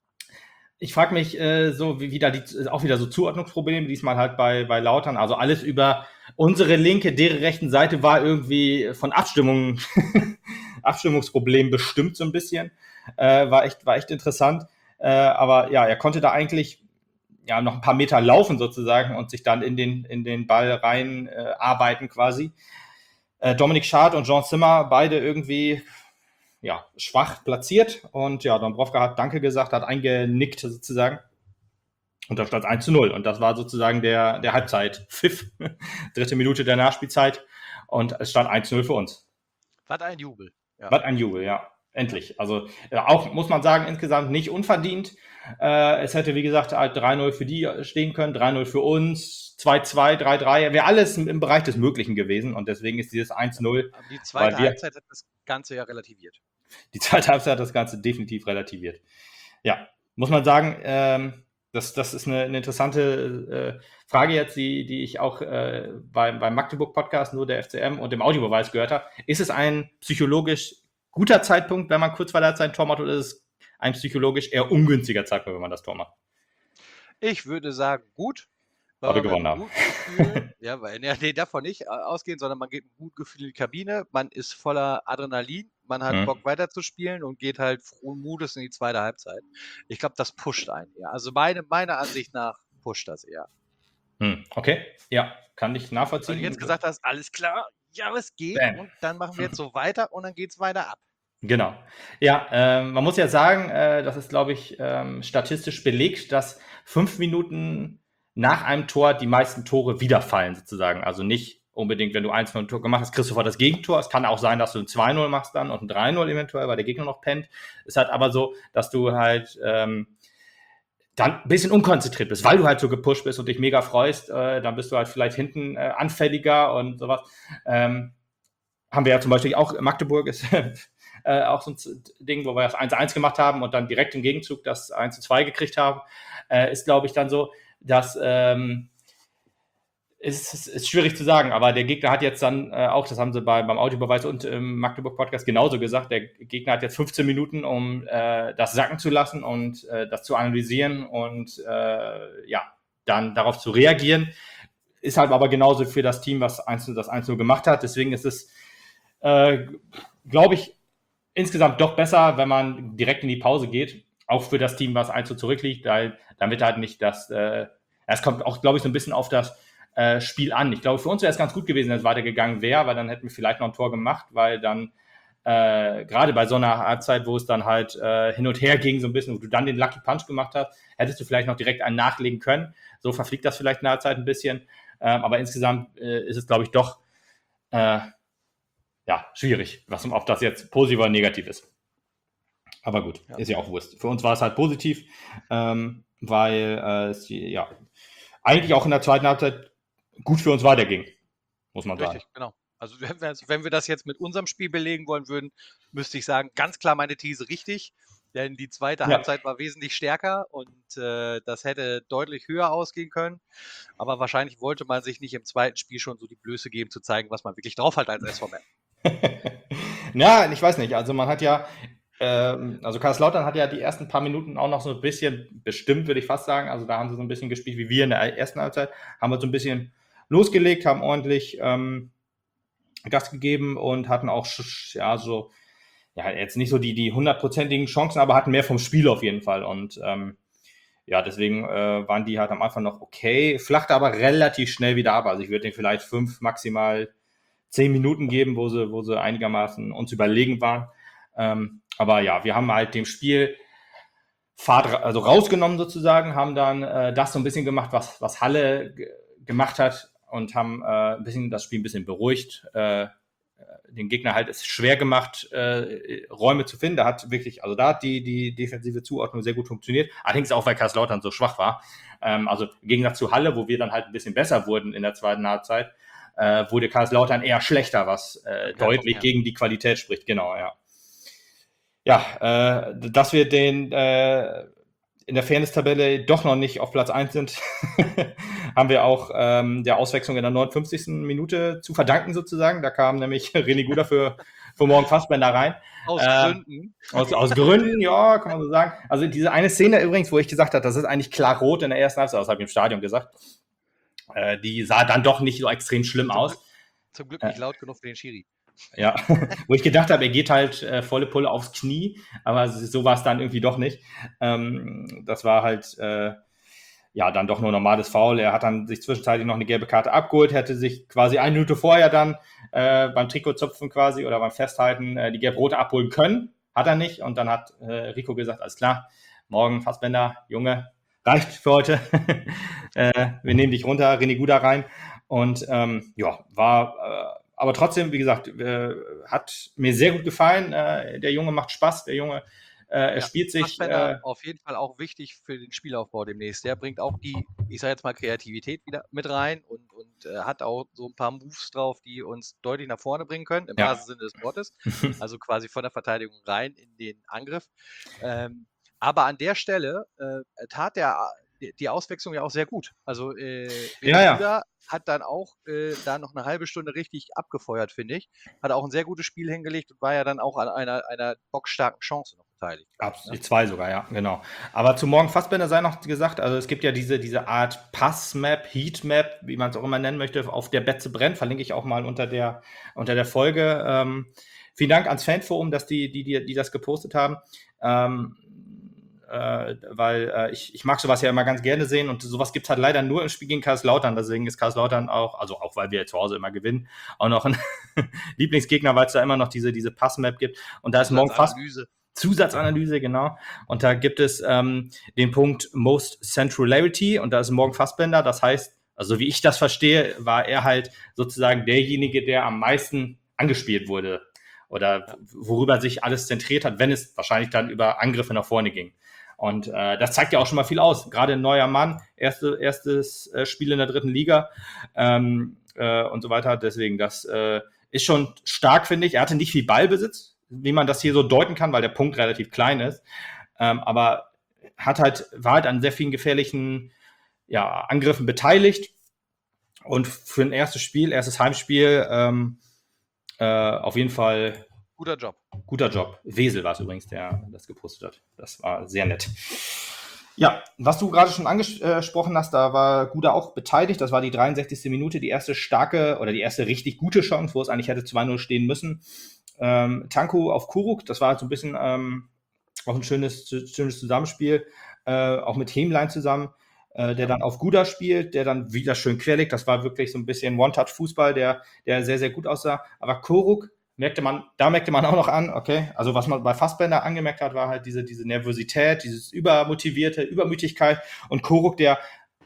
ich frage mich äh, so, wie wieder die, auch wieder so Zuordnungsprobleme, diesmal halt bei, bei Lautern, also alles über unsere linke, deren rechten Seite war irgendwie von Abstimmungen, Abstimmungsproblemen bestimmt so ein bisschen. Äh, war echt, war echt interessant. Äh, aber ja, er konnte da eigentlich ja noch ein paar Meter laufen sozusagen und sich dann in den, in den Ball rein äh, arbeiten quasi. Äh, Dominik Schad und Jean Zimmer, beide irgendwie ja, schwach platziert. Und ja, Dombrovka hat Danke gesagt, hat eingenickt sozusagen. Und da stand eins zu null. Und das war sozusagen der, der Halbzeit-Pfiff. Dritte Minute der Nachspielzeit. Und es stand eins zu null für uns. Was ein Jubel. Ja. Was ein Jubel, ja. Endlich. Also äh, auch, muss man sagen, insgesamt nicht unverdient. Äh, es hätte, wie gesagt, halt drei null für die stehen können, drei null für uns, zwei zwei, drei drei. Wäre alles im, im Bereich des Möglichen gewesen. Und deswegen ist dieses eins null. Aber die zweite wir, Halbzeit hat das Ganze ja relativiert. Die zweite Halbzeit hat das Ganze definitiv relativiert. Ja, muss man sagen, ähm, das, das ist eine, eine interessante äh, Frage jetzt, die, die ich auch äh, beim, beim Magdeburg-Podcast, nur der F C M und dem Audiobeweis gehört habe. Ist es ein psychologisch guter Zeitpunkt, wenn man kurz vor der Halbzeit ein Tor macht, oder ist es ein psychologisch eher ungünstiger Zeitpunkt, wenn man das Tor macht? Ich würde sagen, gut. Weil wir gewonnen haben. Gefühl, ja, weil, ja, nee, davon nicht ausgehen, sondern man geht mit gutem Gefühl in die Kabine, man ist voller Adrenalin, man hat mhm. Bock weiterzuspielen und geht halt frohen Mutes in die zweite Halbzeit. Ich glaube, das pusht einen eher. Also meine, meiner Ansicht nach pusht das eher. Hm, okay, ja, kann ich nachvollziehen. Weil du jetzt gesagt hast, alles klar, ja, es geht Bam. Und dann machen wir jetzt so weiter und dann geht es weiter ab. Genau. Ja, ähm, man muss ja sagen, äh, das ist, glaube ich, ähm, statistisch belegt, dass fünf Minuten nach einem Tor die meisten Tore wieder fallen, sozusagen. Also nicht unbedingt, wenn du eins von einem Tor gemacht hast, kriegst du sofort das Gegentor. Es kann auch sein, dass du ein zwei null machst dann und ein drei null eventuell, weil der Gegner noch pennt. Es ist halt aber so, dass du halt ähm, dann ein bisschen unkonzentriert bist, weil du halt so gepusht bist und dich mega freust. Äh, dann bist du halt vielleicht hinten äh, anfälliger und sowas. Ähm, haben wir ja zum Beispiel auch, Magdeburg ist äh, auch so ein Ding, wo wir das eins eins gemacht haben und dann direkt im Gegenzug das eins zu zwei gekriegt haben. Äh, ist, glaube ich, dann so, dass ähm, ist, ist, ist schwierig zu sagen, aber der Gegner hat jetzt dann äh, auch, das haben sie bei, beim Audiobeweis und im Magdeburg-Podcast genauso gesagt, der Gegner hat jetzt fünfzehn Minuten, um äh, das sacken zu lassen und äh, das zu analysieren und äh, ja, dann darauf zu reagieren. Ist halt aber genauso für das Team, was eins, das eins null gemacht hat. Deswegen ist es, äh, glaube ich, insgesamt doch besser, wenn man direkt in die Pause geht. Auch für das Team, was eins null zurückliegt, weil damit halt nicht das, äh, es kommt auch, glaube ich, so ein bisschen auf das äh, Spiel an. Ich glaube, für uns wäre es ganz gut gewesen, wenn es weitergegangen wäre, weil dann hätten wir vielleicht noch ein Tor gemacht, weil dann äh, gerade bei so einer Halbzeit, wo es dann halt äh, hin und her ging, so ein bisschen, wo du dann den Lucky Punch gemacht hast, hättest du vielleicht noch direkt einen nachlegen können. So verfliegt das vielleicht in der Halbzeit ein bisschen. Ähm, aber insgesamt äh, ist es, glaube ich, doch äh, ja, schwierig, was, ob das jetzt positiv oder negativ ist. Aber gut, ja. Ist ja auch Wurst. Für uns war es halt positiv, ähm, weil äh, es ja eigentlich auch in der zweiten Halbzeit gut für uns weiterging, muss man sagen. Richtig, genau. Also wenn wir das jetzt mit unserem Spiel belegen wollen würden, müsste ich sagen, ganz klar meine These richtig. Denn die zweite ja. Halbzeit war wesentlich stärker und äh, das hätte deutlich höher ausgehen können. Aber wahrscheinlich wollte man sich nicht im zweiten Spiel schon so die Blöße geben, zu zeigen, was man wirklich drauf hat als S V M. Ja, ich weiß nicht. Also man hat ja, ähm, also Kaiserslautern hat ja die ersten paar Minuten auch noch so ein bisschen bestimmt, würde ich fast sagen. Also da haben sie so ein bisschen gespielt wie wir in der ersten Halbzeit. Haben wir so ein bisschen losgelegt, haben ordentlich ähm, Gas gegeben und hatten auch ja so ja, jetzt nicht so die, die hundertprozentigen Chancen, aber hatten mehr vom Spiel auf jeden Fall. Und ähm, ja, deswegen äh, waren die halt am Anfang noch okay, flachte aber relativ schnell wieder ab. Also ich würde denen vielleicht fünf, maximal zehn Minuten geben, wo sie, wo sie einigermaßen uns überlegen waren. Ähm, aber ja, wir haben halt dem Spiel Fahrt also rausgenommen sozusagen, haben dann äh, das so ein bisschen gemacht, was, was Halle g- gemacht hat und haben äh, ein bisschen das Spiel ein bisschen beruhigt, äh, den Gegner halt es schwer gemacht, äh, Räume zu finden. Da hat wirklich, also da hat die, die defensive Zuordnung sehr gut funktioniert. Allerdings auch, weil Kaiserslautern so schwach war. Ähm, also im Gegensatz zu Halle, wo wir dann halt ein bisschen besser wurden in der zweiten Halbzeit, äh, wurde Kaiserslautern eher schlechter, was äh, deutlich ja. gegen die Qualität spricht. Genau, ja. Ja, äh, dass wir den äh, in der Fairness-Tabelle doch noch nicht auf Platz eins sind, haben wir auch ähm, der Auswechslung in der neunundfünfzigsten Minute zu verdanken sozusagen. Da kam nämlich René Guder für, für Morgen Fassbender rein. Aus äh, Gründen. Aus, aus Gründen, ja, kann man so sagen. Also diese eine Szene übrigens, wo ich gesagt habe, das ist eigentlich klar rot in der ersten Halbzeit, das habe ich im Stadion gesagt, äh, die sah dann doch nicht so extrem schlimm zum aus. Glück, zum Glück nicht äh, laut genug für den Schiri. Ja, wo ich gedacht habe, er geht halt äh, volle Pulle aufs Knie, aber so war es dann irgendwie doch nicht. Ähm, das war halt, äh, ja, dann doch nur normales Foul. Er hat dann sich zwischenzeitlich noch eine gelbe Karte abgeholt, hätte sich quasi eine Minute vorher dann äh, beim Trikotzupfen quasi oder beim Festhalten äh, die gelb-rote abholen können. Hat er nicht und dann hat äh, Rico gesagt, alles klar, morgen Fassbender, Junge, reicht für heute. äh, wir nehmen dich runter, René Guder rein und ähm, ja, war... Äh, Aber trotzdem, wie gesagt, äh, hat mir sehr gut gefallen. Äh, der Junge macht Spaß, der Junge, äh, er ja, spielt sich. Äh, auf jeden Fall auch wichtig für den Spielaufbau demnächst. Der bringt auch die, ich sage jetzt mal, Kreativität wieder mit rein und, und äh, hat auch so ein paar Moves drauf, die uns deutlich nach vorne bringen können, im ja. wahrsten Sinne des Wortes. Also quasi von der Verteidigung rein in den Angriff. Ähm, aber an der Stelle äh, tat der die Auswechslung ja auch sehr gut. Also äh, ja, ja. hat dann auch äh, da noch eine halbe Stunde richtig abgefeuert, finde ich. Hat auch ein sehr gutes Spiel hingelegt und war ja dann auch an einer, einer bockstarken Chance noch beteiligt. Absolut, zwei sogar, ja, genau. Aber zu Morgen Fassbender sei noch gesagt, also es gibt ja diese, diese Art Passmap, Heatmap, wie man es auch immer nennen möchte, auf der Betze brennt, verlinke ich auch mal unter der, unter der Folge. Ähm, vielen Dank ans Fanforum, dass die, die, die, die das gepostet haben. Ähm, Äh, weil äh, ich, ich mag sowas ja immer ganz gerne sehen und sowas gibt es halt leider nur im Spiel gegen Kaiserslautern, deswegen ist Kaiserslautern auch, also auch weil wir zu Hause immer gewinnen, auch noch ein Lieblingsgegner, weil es da immer noch diese, diese Passmap gibt und da ist morgen fast Zusatzanalyse, genau, und da gibt es ähm, den Punkt Most Centralarity und da ist Morgen Fassbender, das heißt, also wie ich das verstehe, war er halt sozusagen derjenige, der am meisten angespielt wurde oder worüber sich alles zentriert hat, wenn es wahrscheinlich dann über Angriffe nach vorne ging. Und äh, das zeigt ja auch schon mal viel aus. Gerade ein neuer Mann, erste, erstes äh, Spiel in der dritten Liga ähm, äh, und so weiter. Deswegen, das äh, ist schon stark, finde ich. Er hatte nicht viel Ballbesitz, wie man das hier so deuten kann, weil der Punkt relativ klein ist. Ähm, aber hat halt, war halt an sehr vielen gefährlichen ja, Angriffen beteiligt. Und für ein erstes Spiel, erstes Heimspiel, ähm, äh, auf jeden Fall Guter Job. guter Job. Wesel war es übrigens, der das gepostet hat. Das war sehr nett. Ja, was du gerade schon angesprochen hast, da war Guda auch beteiligt. Das war die dreiundsechzigste Minute, die erste starke oder die erste richtig gute Chance, wo es eigentlich hätte zwei null stehen müssen. Ähm, Tanku auf Kuruk, das war halt so ein bisschen ähm, auch ein schönes, schönes Zusammenspiel, äh, auch mit Hemlein zusammen, äh, der dann auf Guda spielt, der dann wieder schön querlegt. Das war wirklich so ein bisschen One-Touch-Fußball, der, der sehr, sehr gut aussah. Aber Kuruk, merkte man, da merkte man auch noch an, okay, also was man bei Fassbender angemerkt hat, war halt diese, diese Nervosität, dieses Übermotivierte, Übermütigkeit und Kuruk, der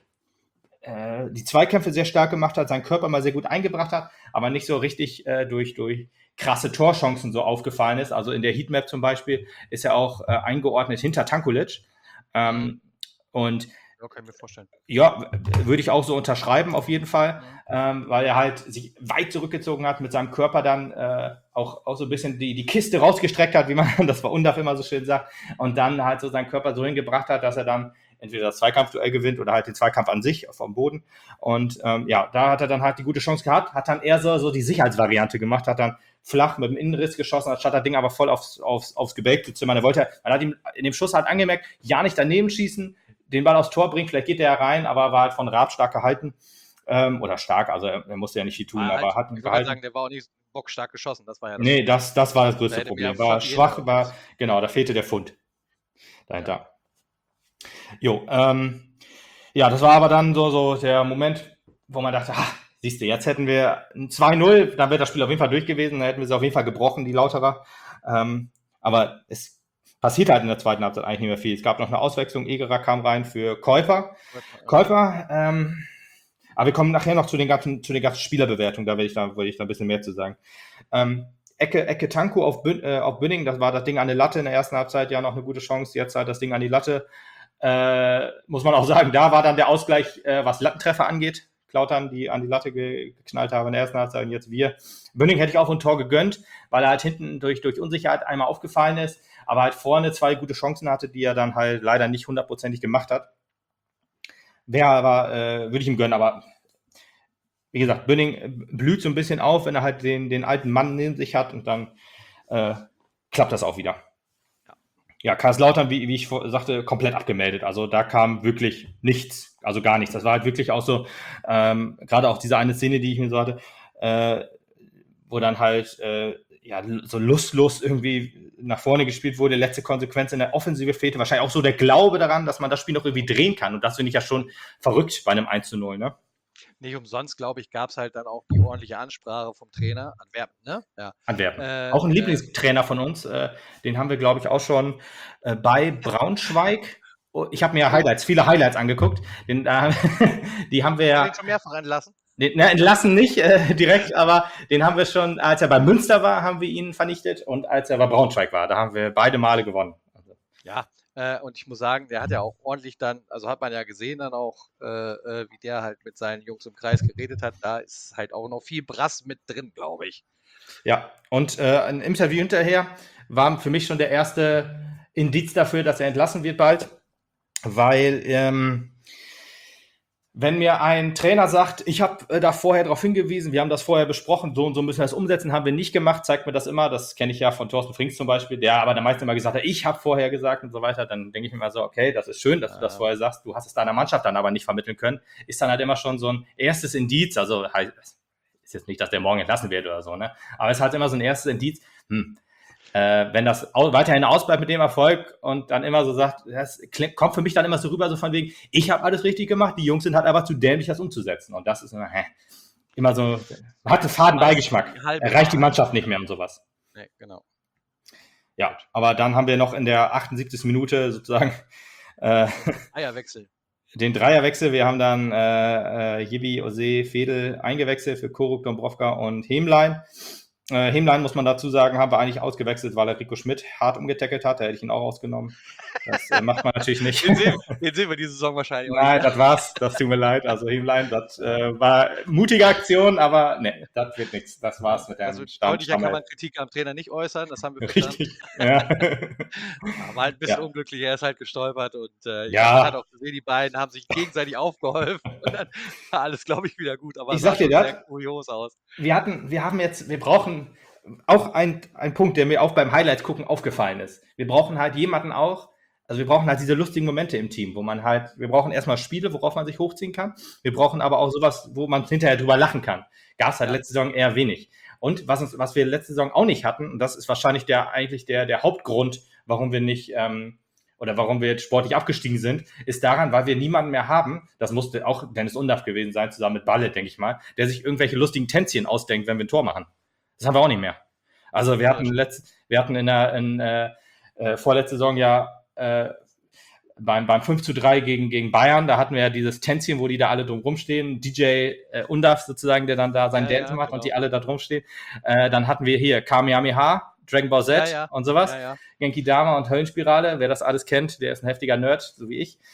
äh, die Zweikämpfe sehr stark gemacht hat, seinen Körper mal sehr gut eingebracht hat, aber nicht so richtig äh, durch, durch krasse Torchancen so aufgefallen ist. Also in der Heatmap zum Beispiel ist er auch äh, eingeordnet hinter Tankulic. Ähm, und Ja, kann ich mir vorstellen. ja, würde ich auch so unterschreiben auf jeden Fall, ähm, weil er halt sich weit zurückgezogen hat, mit seinem Körper dann äh, auch, auch so ein bisschen die, die Kiste rausgestreckt hat, wie man das bei Undaf immer so schön sagt, und dann halt so seinen Körper so hingebracht hat, dass er dann entweder das Zweikampfduell gewinnt oder halt den Zweikampf an sich vom Boden. Und ähm, ja, da hat er dann halt die gute Chance gehabt, hat dann eher so, so die Sicherheitsvariante gemacht, hat dann flach mit dem Innenriss geschossen, anstatt das Ding aber voll aufs, aufs, aufs Gebälk zu zimmern. Er wollte, man hat ihm in dem Schuss halt angemerkt, ja nicht daneben schießen, den Ball aufs Tor bringt, vielleicht geht der ja rein, aber war halt von Raab stark gehalten. Ähm, oder stark, also er, er musste ja nicht viel tun, War aber halt, hat ihn ich würde gehalten. sagen, der war auch nicht bockstark geschossen. Das war ja das Nee, Problem. das, das war das Da größte hätte Problem. mehr War fehlen schwach, oder war, was. genau, da fehlte der Pfund dahinter. Jo, ähm, ja, das war aber dann so, so der Moment, wo man dachte, ah, siehst du, jetzt hätten wir ein zwei null, dann wäre das Spiel auf jeden Fall durch gewesen, dann hätten wir sie auf jeden Fall gebrochen, die Lauterer. Ähm, aber es passiert halt in der zweiten Halbzeit eigentlich nicht mehr viel. Es gab noch eine Auswechslung, Egerer kam rein für Käufer. Käufer, ähm, aber wir kommen nachher noch zu den ganzen, zu den ganzen Spielerbewertungen, da will ich da, will ich da ein bisschen mehr zu sagen. Ähm, Ecke, Ecke Tanku auf, Bün, äh, auf Bünning, das war das Ding an die Latte in der ersten Halbzeit, ja noch eine gute Chance, jetzt halt das Ding an die Latte. Äh, muss man auch sagen, da war dann der Ausgleich, äh, was Lattentreffer angeht. Klautern, die an die Latte ge- geknallt haben in der ersten Halbzeit und jetzt wir. Bünning hätte ich auch ein Tor gegönnt, weil er halt hinten durch, durch Unsicherheit einmal aufgefallen ist, aber halt vorne zwei gute Chancen hatte, die er dann halt leider nicht hundertprozentig gemacht hat. Wäre aber, äh, würde ich ihm gönnen, aber wie gesagt, Bünning blüht so ein bisschen auf, wenn er halt den, den alten Mann neben sich hat und dann äh, klappt das auch wieder. Ja, Kaiserslautern, wie, wie ich vor, sagte, komplett abgemeldet. Also da kam wirklich nichts, also gar nichts. Das war halt wirklich auch so, ähm, gerade auch diese eine Szene, die ich mir so hatte, äh, wo dann halt äh, ja, so lustlos irgendwie nach vorne gespielt wurde, letzte Konsequenz in der Offensive fehlte. Wahrscheinlich auch so der Glaube daran, dass man das Spiel noch irgendwie drehen kann. Und das finde ich ja schon verrückt bei einem eins zu null, ne? Nicht umsonst, glaube ich, gab es halt dann auch die ordentliche Ansprache vom Trainer. Antwerpen, ne? Ja. Antwerpen. Äh, auch ein äh, Lieblingstrainer von uns, äh, den haben wir, glaube ich, auch schon äh, bei Braunschweig. Oh, ich habe mir Highlights, viele Highlights angeguckt. Den, äh, die haben wir Hat ja. ihn schon mehrfach entlassen? Den, ne, entlassen nicht äh, direkt, aber den haben wir schon, als er bei Münster war, haben wir ihn vernichtet und als er bei Braunschweig war, da haben wir beide Male gewonnen. Also. Ja, äh, und ich muss sagen, der hat ja auch ordentlich dann, also hat man ja gesehen dann auch, äh, äh, wie der halt mit seinen Jungs im Kreis geredet hat. Da ist halt auch noch viel Brass mit drin, glaube ich. Ja, und äh, ein Interview hinterher war für mich schon der erste Indiz dafür, dass er entlassen wird bald, weil ähm, wenn mir ein Trainer sagt, ich habe äh, da vorher darauf hingewiesen, wir haben das vorher besprochen, so und so müssen wir das umsetzen, haben wir nicht gemacht, zeigt mir das immer, das kenne ich ja von Thorsten Frings zum Beispiel, der aber der meiste immer gesagt hat, ich habe vorher gesagt und so weiter, dann denke ich mir mal so, okay, das ist schön, dass du das vorher sagst, du hast es deiner Mannschaft dann aber nicht vermitteln können, ist dann halt immer schon so ein erstes Indiz, also halt, ist jetzt nicht, dass der morgen entlassen wird oder so, ne, aber es ist halt immer so ein erstes Indiz, hm, Äh, wenn das au- weiterhin ausbleibt mit dem Erfolg und dann immer so sagt, das klingt, kommt für mich dann immer so rüber, so von wegen, ich habe alles richtig gemacht, die Jungs sind halt aber zu dämlich, das umzusetzen. Und das ist immer, hä, immer so, hat einen faden Beigeschmack. Erreicht die Mannschaft nicht mehr und sowas. Nee, genau. Ja, aber dann haben wir noch in der achtundsiebzigsten Minute sozusagen äh, Eierwechsel. den Dreierwechsel. Wir haben dann äh, äh, Jibi, Ose, Fedel eingewechselt für Koruk, Dombrovka und Hemlein. Äh, Hemlein, muss man dazu sagen, haben wir eigentlich ausgewechselt, weil er Rico Schmidt hart umgetackelt hat. Da hätte ich ihn auch ausgenommen. Das äh, macht man natürlich nicht. Den sehen, den sehen wir diese Saison wahrscheinlich auch Nein, nicht. das war's. Das tut mir leid. Also Hemlein, das äh, war mutige Aktion, aber ne, das wird nichts. Das war's mit der Also Stamm. deutlicher kann man Kritik am Trainer nicht äußern, das haben wir verstanden. Richtig, ja. Ja, war halt ein bisschen Ja. unglücklich, er ist halt gestolpert und äh, Ja. ja, man hat auch gesehen, die beiden haben sich gegenseitig aufgeholfen und dann war alles, glaube ich, wieder gut. Aber Ich es sah sag dir schon das. sehr kurios aus. Wir hatten, wir haben jetzt, wir brauchen auch ein, ein Punkt, der mir auch beim Highlights gucken aufgefallen ist. Wir brauchen halt jemanden auch, also wir brauchen halt diese lustigen Momente im Team, wo man halt, wir brauchen erstmal Spiele, worauf man sich hochziehen kann. Wir brauchen aber auch sowas, wo man hinterher drüber lachen kann. Gab es halt Ja. letzte Saison eher wenig. Und was, uns, was wir letzte Saison auch nicht hatten, und das ist wahrscheinlich der eigentlich der, der Hauptgrund, warum wir nicht ähm, oder warum wir jetzt sportlich abgestiegen sind, ist daran, weil wir niemanden mehr haben, das musste auch Dennis Undaff gewesen sein, zusammen mit Balle, denke ich mal, der sich irgendwelche lustigen Tänzchen ausdenkt, wenn wir ein Tor machen. Das haben wir auch nicht mehr. Also wir hatten, letzt, wir hatten in der in, äh, äh, vorletzte Saison ja äh, beim, beim fünf zu drei gegen, gegen Bayern, da hatten wir ja dieses Tänzchen, wo die da alle drum rumstehen, D J äh, Undaff sozusagen, der dann da sein Ja, Dance ja, macht genau. und die alle da drum stehen. Äh, dann hatten wir hier Kamehameha, Dragon Ball Z Ja, ja. und sowas. Ja, ja. Genki Dama und Höllenspirale, wer das alles kennt, der ist ein heftiger Nerd, so wie ich.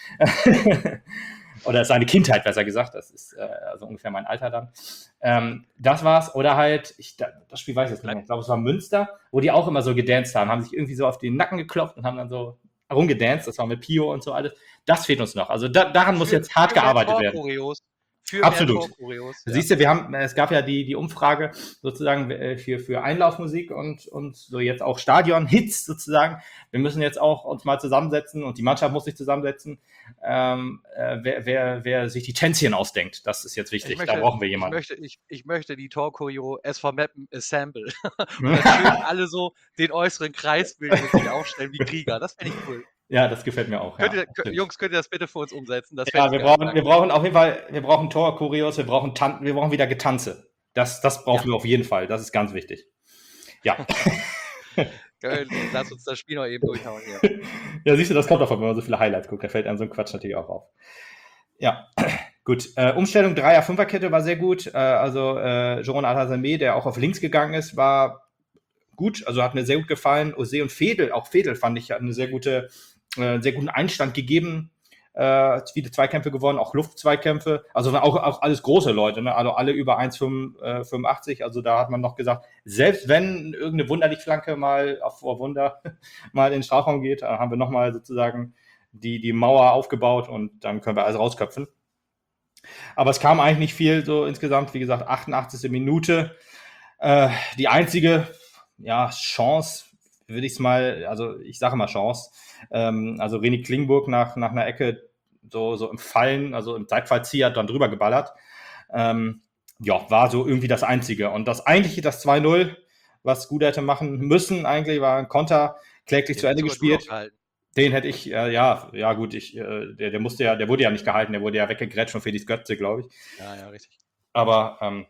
Oder seine Kindheit, besser gesagt. Das ist äh, also ungefähr mein Alter dann. Ähm, das war's. Oder halt, ich, das Spiel weiß ich jetzt nicht mehr. Ich glaube, es war Münster, wo die auch immer so gedanced haben, haben sich irgendwie so auf den Nacken geklopft und haben dann so rumgedanced. Das war mit Pio und so alles. Das fehlt uns noch. Also da, daran muss Für- jetzt hart für mehr gearbeitet werden. Torkurios. Für Absolut. mehr Torkurios. Ja. Siehst du, wir haben, es gab ja die, die Umfrage sozusagen äh, für, für Einlaufmusik und, und so jetzt auch Stadion-Hits sozusagen. Wir müssen jetzt auch uns mal zusammensetzen und die Mannschaft muss sich zusammensetzen, ähm, äh, wer, wer, wer sich die Tänzchen ausdenkt. Das ist jetzt wichtig. Ich möchte, da brauchen wir ich jemanden. möchte, ich, ich möchte die Torkurio S V Meppen Assemble. Und dann schön alle so den äußeren Kreis bilden und sich aufstellen wie Krieger. Das finde ich cool. Ja, das gefällt mir auch. Könnt ja, ihr, stimmt. Jungs, könnt ihr das bitte für uns umsetzen? Das Ja, fänd wir ich geil. brauchen, wir brauchen auf jeden Fall, wir brauchen Tor, Kurios, wir brauchen Tan wir brauchen wieder Getanze. Das, das brauchen Ja. wir auf jeden Fall. Das ist ganz wichtig. Ja. Geil, lass uns das Spiel noch eben durchhauen hier. Ja, siehst du, das kommt davon, wenn man so viele Highlights guckt. Da fällt einem so ein Quatsch natürlich auch auf. Ja, gut. Äh, Umstellung Dreier-Fünfer-Kette war sehr gut. Äh, also äh, Jeron Atazame, der auch auf links gegangen ist, war gut. Also hat mir sehr gut gefallen. Ose und Fedel, auch Fedel fand ich, hat eine sehr gute, äh, sehr guten Einstand gegeben. Äh, viele Zweikämpfe gewonnen, auch Luftzweikämpfe. Also auch, auch alles große Leute, ne? Also alle über eins Komma fünfundachtzig. Also da hat man noch gesagt, selbst wenn irgendeine Wunderlichtflanke mal auf vor Wunder mal in den Strafraum geht, dann haben wir nochmal sozusagen die, die Mauer aufgebaut und dann können wir alles rausköpfen. Aber es kam eigentlich nicht viel, so insgesamt, wie gesagt, achtundachtzigste Minute. Äh, die einzige ja, Chance, würde ich es mal, also ich sage mal Chance, ähm, also René Klingburg nach, nach einer Ecke so, so im Fallen, also im Zeitfallzieher dann drüber geballert. Ähm, ja, war so irgendwie das Einzige. Und das eigentliche, das zwei null, was gut hätte machen müssen, eigentlich war ein Konter, kläglich Den zu Ende hast du aber gespielt. du noch gehalten. Den hätte ich, äh, ja, ja gut, ich, äh, der, der musste ja, der wurde ja nicht gehalten, der wurde ja weggegrätscht von Felix Götze, glaube ich. Ja, ja, richtig. Aber ähm,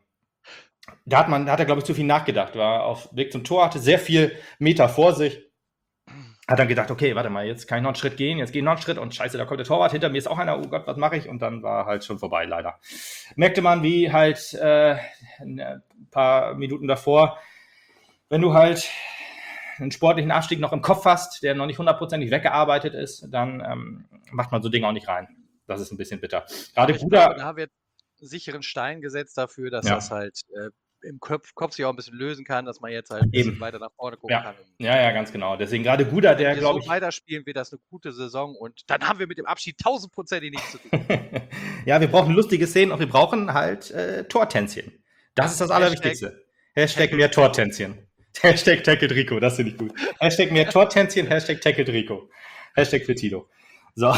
da hat man, da hat er, glaube ich, zu viel nachgedacht, war auf Weg zum Tor, hatte sehr viel Meter vor sich, hat dann gedacht, okay, warte mal, jetzt kann ich noch einen Schritt gehen, jetzt gehe ich noch einen Schritt und scheiße, da kommt der Torwart, hinter mir ist auch einer, oh Gott, was mache ich? Und dann war halt schon vorbei, leider. Merkte man, wie halt äh, ein paar Minuten davor, wenn du halt einen sportlichen Abstieg noch im Kopf hast, der noch nicht hundertprozentig weggearbeitet ist, dann ähm, macht man so Dinge auch nicht rein. Das ist ein bisschen bitter. Gerade Ich glaube, da Guda, haben wir einen sicheren Stein gesetzt dafür, dass Ja. das halt äh, im Kopf, Kopf sich auch ein bisschen lösen kann, dass man jetzt halt ein bisschen Eben. weiter nach vorne gucken Ja. kann. Und ja, ja, ganz genau. Deswegen gerade Guda, der, wenn wir glaube so ich, weiterspielen, wird das eine gute Saison und dann haben wir mit dem Abschied tausendprozentig nichts zu tun. ja, wir brauchen lustige Szenen und wir brauchen halt äh, Tortänzchen. Das ist das Hashtag Allerwichtigste. Hashtag Tackle mehr Tortänzchen. Hashtag Tackle Rico, das finde ich gut. Hashtag mehr Tortänzchen, Hashtag Tackle Rico. Hashtag für Tilo. So.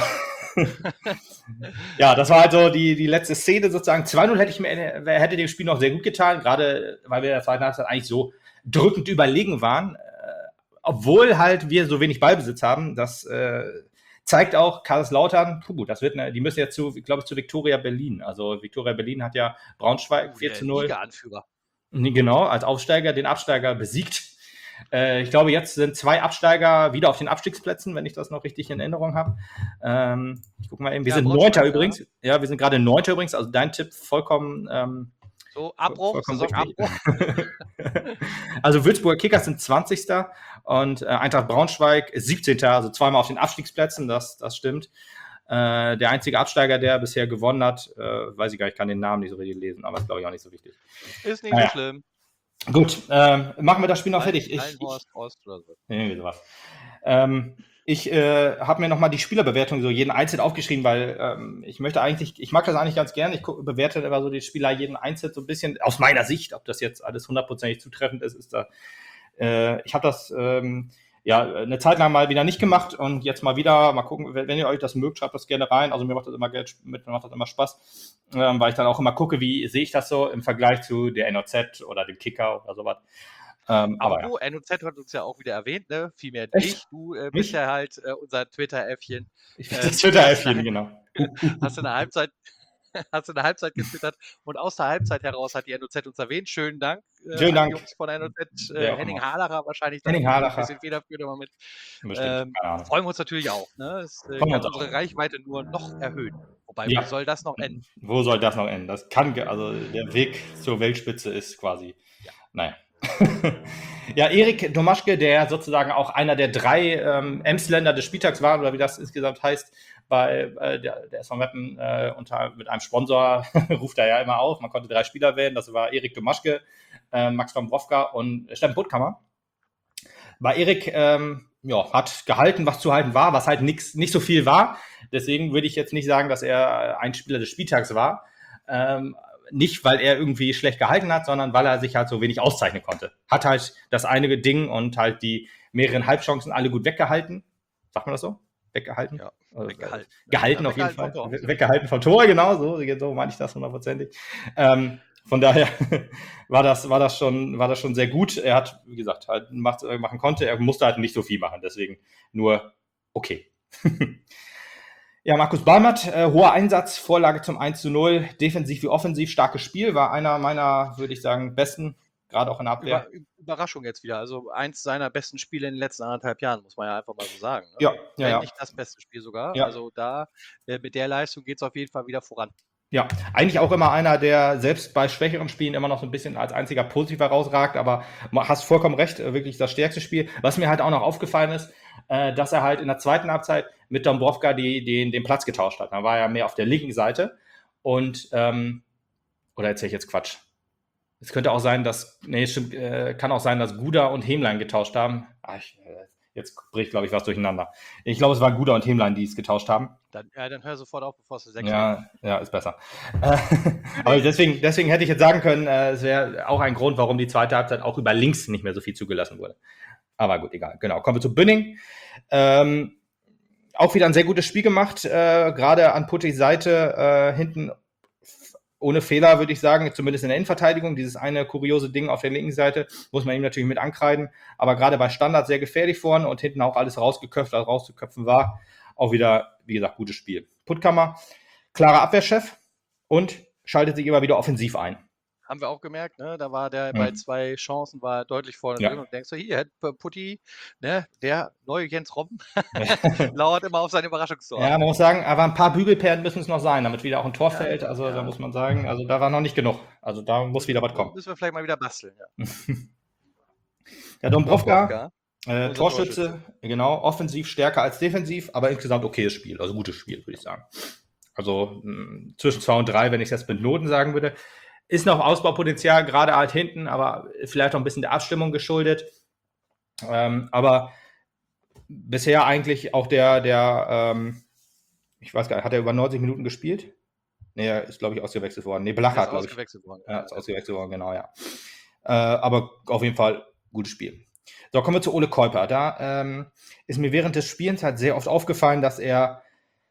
Ja, das war halt so die, die letzte Szene sozusagen. zwei null hätte ich mir, hätte dem Spiel noch sehr gut getan, gerade weil wir in der zweiten Halbzeit eigentlich so drückend überlegen waren, äh, obwohl halt wir so wenig Ballbesitz haben. Das äh, zeigt auch Kaiserslautern, puh, das wird eine, die müssen jetzt zu, glaube ich, zu Viktoria Berlin. Also Viktoria Berlin hat ja Braunschweig vier zu null. Liga-Anführer. Genau, als Aufsteiger den Absteiger besiegt. Äh, ich glaube, jetzt sind zwei Absteiger wieder auf den Abstiegsplätzen, wenn ich das noch richtig in Erinnerung habe. Ähm, ich gucke mal eben, wir Ja, sind Braunschweig, Neunter ja. übrigens. Ja, wir sind gerade Neunter übrigens, also dein Tipp vollkommen, ähm, So, Abbruch, vollkommen Saisonabbruch. richtig. Also Würzburger Kickers sind zwanzigster und äh, Eintracht Braunschweig ist siebzehnter Also zweimal auf den Abstiegsplätzen, das, das stimmt. Äh, der einzige Absteiger, der bisher gewonnen hat, äh, weiß ich gar nicht, ich kann den Namen nicht so richtig lesen, aber ist, glaube ich, auch nicht so wichtig. Ist nicht Naja. so schlimm. Gut, ähm, machen wir das Spiel noch Ein- fertig. Ich, ich, Einhorst, Ost oder so. irgendwie sowas. Ähm, ich äh, habe mir nochmal die Spielerbewertung so jeden einzeln aufgeschrieben, weil ähm, ich möchte eigentlich, ich mag das eigentlich ganz gerne, ich gu- bewerte immer so die Spieler jeden einzeln so ein bisschen, aus meiner Sicht, ob das jetzt alles hundertprozentig zutreffend ist, ist da, äh, ich habe das ähm, ja eine Zeit lang mal wieder nicht gemacht und jetzt mal wieder, mal gucken, wenn, wenn ihr euch das mögt, schreibt das gerne rein, also mir macht das immer Geld, mir macht das immer Spaß, ähm, weil ich dann auch immer gucke, wie sehe ich das so im Vergleich zu der N O Z oder dem Kicker oder sowas. Ähm, aber Aber ja. du, N O Z hat uns ja auch wieder erwähnt, ne? Vielmehr Echt? dich. Du äh, Mich? bist ja halt äh, unser Twitter-Äffchen. Ich bin Ähm, das hast du Twitter-Äffchen, eine- genau. Hast du eine Halbzeit, hast du eine Halbzeit getwittert und aus der Halbzeit heraus hat die N O Z uns erwähnt. Schönen Dank. Äh, Schönen an Dank. Die Jungs von N O Z, Wer äh, auch Henning immer. Harlacher wahrscheinlich Henning dann Harlacher. ein bisschen federführend immer mit. Bestimmt, Ähm, keine Ahnung. freuen wir uns natürlich auch. Ne? Es äh, Freuen wir kann uns unsere auch. Reichweite nur noch erhöhen. Wobei, Ja. wo soll das noch enden? Wo soll das noch enden? Das kann, ge- also der Weg zur Weltspitze ist quasi, Ja. naja. Ja, Erik Domaschke, der sozusagen auch einer der drei ähm, Emsländer des Spieltags war, oder wie das insgesamt heißt, bei äh, der, der S V Meppen äh, unter, mit einem Sponsor ruft er ja immer auf. Man konnte drei Spieler wählen, das war Erik Domaschke, äh, Max Dombrovka und Steffen Puttkammer. Bei Erik ähm, ja, hat gehalten, was zu halten war, was halt nix, nicht so viel war. Deswegen würde ich jetzt nicht sagen, dass er ein Spieler des Spieltags war. Ähm, nicht, weil er irgendwie schlecht gehalten hat, sondern weil er sich halt so wenig auszeichnen konnte. Hat halt das eine Ding und halt die mehreren Halbchancen alle gut weggehalten. Sagt man das so? Weggehalten? Ja, Also, weggehalten. Gehalten Ja, auf jeden weggehalten Fall. vom Tor. We- Weggehalten vom Tor, genau, so, so meine ich das hundertprozentig. Ähm, von daher war das, war, das schon, war das schon sehr gut. Er hat, wie gesagt, halt macht, machen konnte. Er musste halt nicht so viel machen, deswegen nur okay. Ja, Markus Balmert, äh, hoher Einsatz, Vorlage zum eins zu null, defensiv wie offensiv, starkes Spiel, war einer meiner, würde ich sagen, besten, gerade auch in der Abwehr. Über, Überraschung jetzt wieder. Also eins seiner besten Spiele in den letzten anderthalb Jahren, muss man ja einfach mal so sagen. Ne? Ja, ja, Wenn ja. nicht das beste Spiel sogar. Ja. Also da, äh, mit der Leistung geht es auf jeden Fall wieder voran. Ja, eigentlich auch immer einer, der selbst bei schwächeren Spielen immer noch so ein bisschen als einziger positiv herausragt, aber ma- hast vollkommen recht, äh, wirklich das stärkste Spiel. Was mir halt auch noch aufgefallen ist, äh, dass er halt in der zweiten Halbzeit mit Dombrovka die, den, den Platz getauscht hat. Da war er mehr auf der linken Seite und, ähm, oder erzähle ich jetzt Quatsch? Es könnte auch sein, dass, nee, stimmt, äh, kann auch sein, dass Guda und Hemlein getauscht haben. Ah, ich, äh, jetzt bricht, glaube ich, was durcheinander. Ich glaube, es waren Guda und Hemlein, die es getauscht haben. Dann, ja, dann hör sofort auf, bevor es sechs Ja, ja, ist besser. Äh, aber deswegen, deswegen hätte ich jetzt sagen können, äh, es wäre auch ein Grund, warum die zweite Halbzeit auch über links nicht mehr so viel zugelassen wurde. Aber gut, egal. Genau. Kommen wir zu Bünning. Ähm, auch wieder ein sehr gutes Spiel gemacht, äh, gerade an Puttis Seite, äh, hinten f- ohne Fehler, würde ich sagen, zumindest in der Innenverteidigung. Dieses eine kuriose Ding auf der linken Seite muss man ihm natürlich mit ankreiden, aber gerade bei Standard sehr gefährlich vorne und hinten auch alles rausgeköpft, was rauszuköpfen war. Auch wieder, wie gesagt, gutes Spiel. Puttkammer, klarer Abwehrchef und schaltet sich immer wieder offensiv ein. Haben wir auch gemerkt, ne? Da war der Mhm. bei zwei Chancen war er deutlich vorne Ja. drin und denkst du, hier, hätte Putti, ne, der neue Jens Robben, lauert immer auf seine Überraschungstor. Ja, man muss sagen, aber ein paar Bügelperlen müssen es noch sein, damit wieder auch ein Tor Ja, fällt. Also ja. da muss man sagen, also da war noch nicht genug. Also da muss wieder was kommen. Müssen wir vielleicht mal wieder basteln. Ja. Der Dombrovka, Dombrovka, äh, unser Torschütze, genau, offensiv stärker als defensiv, aber insgesamt okayes Spiel, also gutes Spiel, würde ich sagen. Also mh, zwischen zwei und drei, wenn ich es jetzt mit Noten sagen würde. Ist noch Ausbaupotenzial, gerade halt hinten, aber vielleicht auch ein bisschen der Abstimmung geschuldet. Ähm, aber bisher eigentlich auch der, der ähm, ich weiß gar nicht, hat er über neunzig Minuten gespielt? Nee, er ist, glaube ich, ausgewechselt worden. Nee, Der Blacher, ist glaube ich. ausgewechselt worden. Ja, ist ausgewechselt worden, genau, ja. Äh, aber auf jeden Fall gutes Spiel. So, kommen wir zu Ole Kuiper. Da ähm, ist mir während des Spielens halt sehr oft aufgefallen, dass er,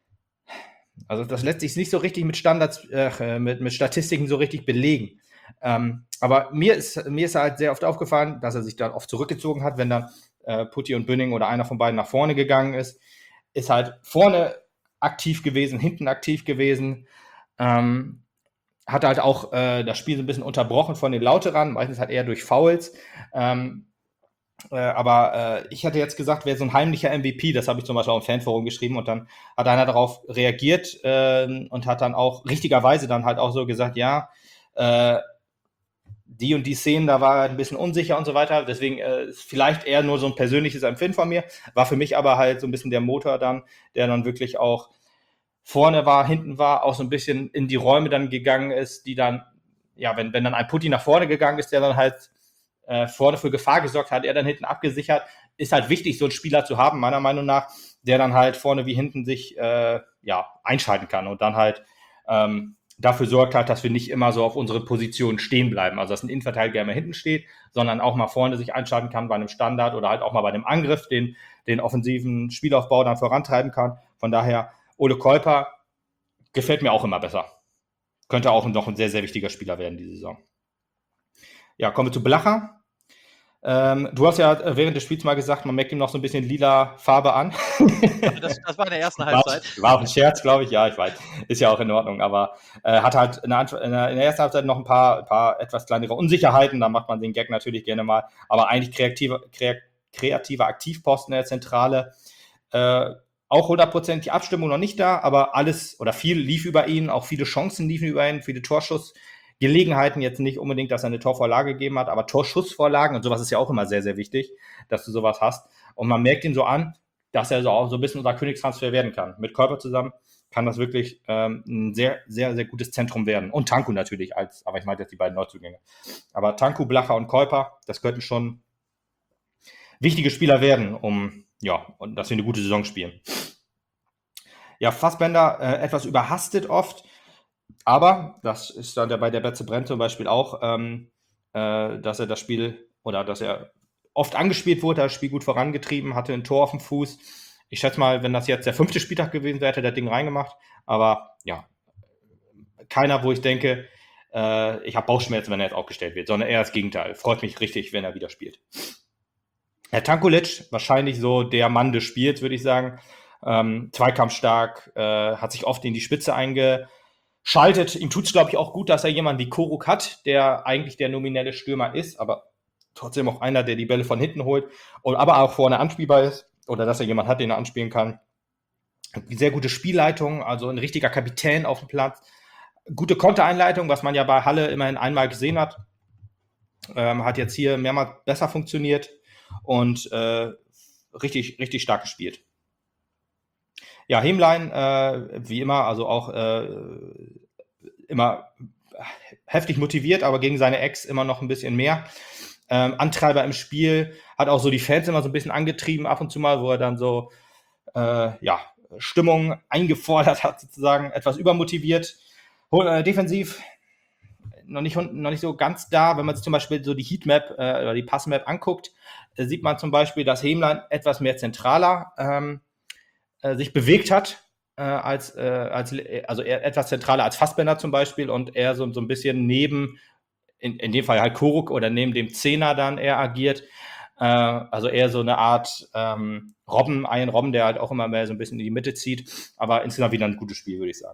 also das lässt sich nicht so richtig mit Standards, äh, mit, mit Statistiken so richtig belegen. Ähm, aber mir ist, mir ist halt sehr oft aufgefallen, dass er sich dann oft zurückgezogen hat, wenn dann äh, Putti und Bünning oder einer von beiden nach vorne gegangen ist. Ist halt vorne aktiv gewesen, hinten aktiv gewesen. Ähm, hat halt auch äh, das Spiel so ein bisschen unterbrochen von den Lauterern, meistens halt eher durch Fouls. Ähm, äh, aber äh, ich hatte jetzt gesagt, wäre so ein heimlicher M V P, das habe ich zum Beispiel auch im Fanforum geschrieben und dann hat einer darauf reagiert äh, und hat dann auch richtigerweise dann halt auch so gesagt, ja, äh, die und die Szenen, da war er ein bisschen unsicher und so weiter. Deswegen äh, ist vielleicht eher nur so ein persönliches Empfinden von mir. War für mich aber halt so ein bisschen der Motor dann, der dann wirklich auch vorne war, hinten war, auch so ein bisschen in die Räume dann gegangen ist, die dann, ja, wenn, wenn dann ein Putti nach vorne gegangen ist, der dann halt äh, vorne für Gefahr gesorgt hat, er dann hinten abgesichert, ist halt wichtig, so einen Spieler zu haben, meiner Meinung nach, der dann halt vorne wie hinten sich äh, ja, einschalten kann und dann halt ähm, dafür sorgt halt, dass wir nicht immer so auf unseren Positionen stehen bleiben. Also dass ein Innenverteidiger immer hinten steht, sondern auch mal vorne sich einschalten kann bei einem Standard oder halt auch mal bei einem Angriff, den, den offensiven Spielaufbau dann vorantreiben kann. Von daher, Ole Kuiper gefällt mir auch immer besser. Könnte auch noch ein sehr, sehr wichtiger Spieler werden diese Saison. Ja, kommen wir zu Blacher. Ähm, du hast ja während des Spiels mal gesagt, man merkt ihm noch so ein bisschen lila Farbe an. Das, das war in der ersten Halbzeit. War, war auch ein Scherz, glaube ich. Ja, ich weiß. Ist ja auch in Ordnung. Aber äh, hat halt in der, in der ersten Halbzeit noch ein paar, ein paar etwas kleinere Unsicherheiten. Da macht man den Gag natürlich gerne mal. Aber eigentlich kreative, kre, kreative Aktivposten in der Zentrale. Äh, auch hundertprozentig Abstimmung noch nicht da, aber alles oder viel lief über ihn. Auch viele Chancen liefen über ihn, viele Torschuss. Gelegenheiten jetzt nicht unbedingt, dass er eine Torvorlage gegeben hat, aber Torschussvorlagen und sowas ist ja auch immer sehr, sehr wichtig, dass du sowas hast. Und man merkt ihn so an, dass er so auch so ein bisschen unser Königstransfer werden kann. Mit Kuiper zusammen kann das wirklich ähm, ein sehr, sehr, sehr gutes Zentrum werden. Und Tanku natürlich, als, aber ich meinte jetzt die beiden Neuzugänge. Aber Tanku, Blacher und Kuiper, das könnten schon wichtige Spieler werden, um, ja, und dass wir eine gute Saison spielen. Ja, Fassbender äh, etwas überhastet oft, aber das ist dann bei der Betze Brenn zum Beispiel auch, ähm, äh, dass er das Spiel oder dass er oft angespielt wurde, das Spiel gut vorangetrieben, hatte ein Tor auf dem Fuß. Ich schätze mal, wenn das jetzt der fünfte Spieltag gewesen wäre, hätte er das Ding reingemacht. Aber ja, keiner, wo ich denke, äh, ich habe Bauchschmerzen, wenn er jetzt aufgestellt wird, sondern eher das Gegenteil. Freut mich richtig, wenn er wieder spielt. Herr Tankulic, wahrscheinlich so der Mann des Spiels, würde ich sagen. Ähm, zweikampfstark, äh, hat sich oft in die Spitze eingeschaltet. Ihm tut es, glaube ich, auch gut, dass er jemanden wie Koruk hat, der eigentlich der nominelle Stürmer ist, aber trotzdem auch einer, der die Bälle von hinten holt, und aber auch vorne anspielbar ist oder dass er jemanden hat, den er anspielen kann. Sehr gute Spielleitung, also ein richtiger Kapitän auf dem Platz. Gute Kontereinleitung, was man ja bei Halle immerhin einmal gesehen hat. Ähm, hat jetzt hier mehrmals besser funktioniert und äh, richtig, richtig stark gespielt. Ja, Hemlein, äh, wie immer, also auch äh, immer heftig motiviert, aber gegen seine Ex immer noch ein bisschen mehr. Ähm, Antreiber im Spiel, hat auch so die Fans immer so ein bisschen angetrieben ab und zu mal, wo er dann so äh, ja, Stimmung eingefordert hat, sozusagen, etwas übermotiviert. Äh, defensiv noch nicht, noch nicht so ganz da, wenn man sich zum Beispiel so die Heatmap äh, oder die Passmap anguckt, äh, sieht man zum Beispiel, dass Hemlein etwas mehr zentraler ähm, äh, sich bewegt hat, äh, als, äh, als also eher etwas zentraler als Fassbender zum Beispiel und eher so, so ein bisschen neben, in, in dem Fall halt Koruk oder neben dem Zehner dann eher agiert. Äh, also eher so eine Art ähm, Robben, ein Robben, der halt auch immer mehr so ein bisschen in die Mitte zieht, aber insgesamt wieder ein gutes Spiel, würde ich sagen.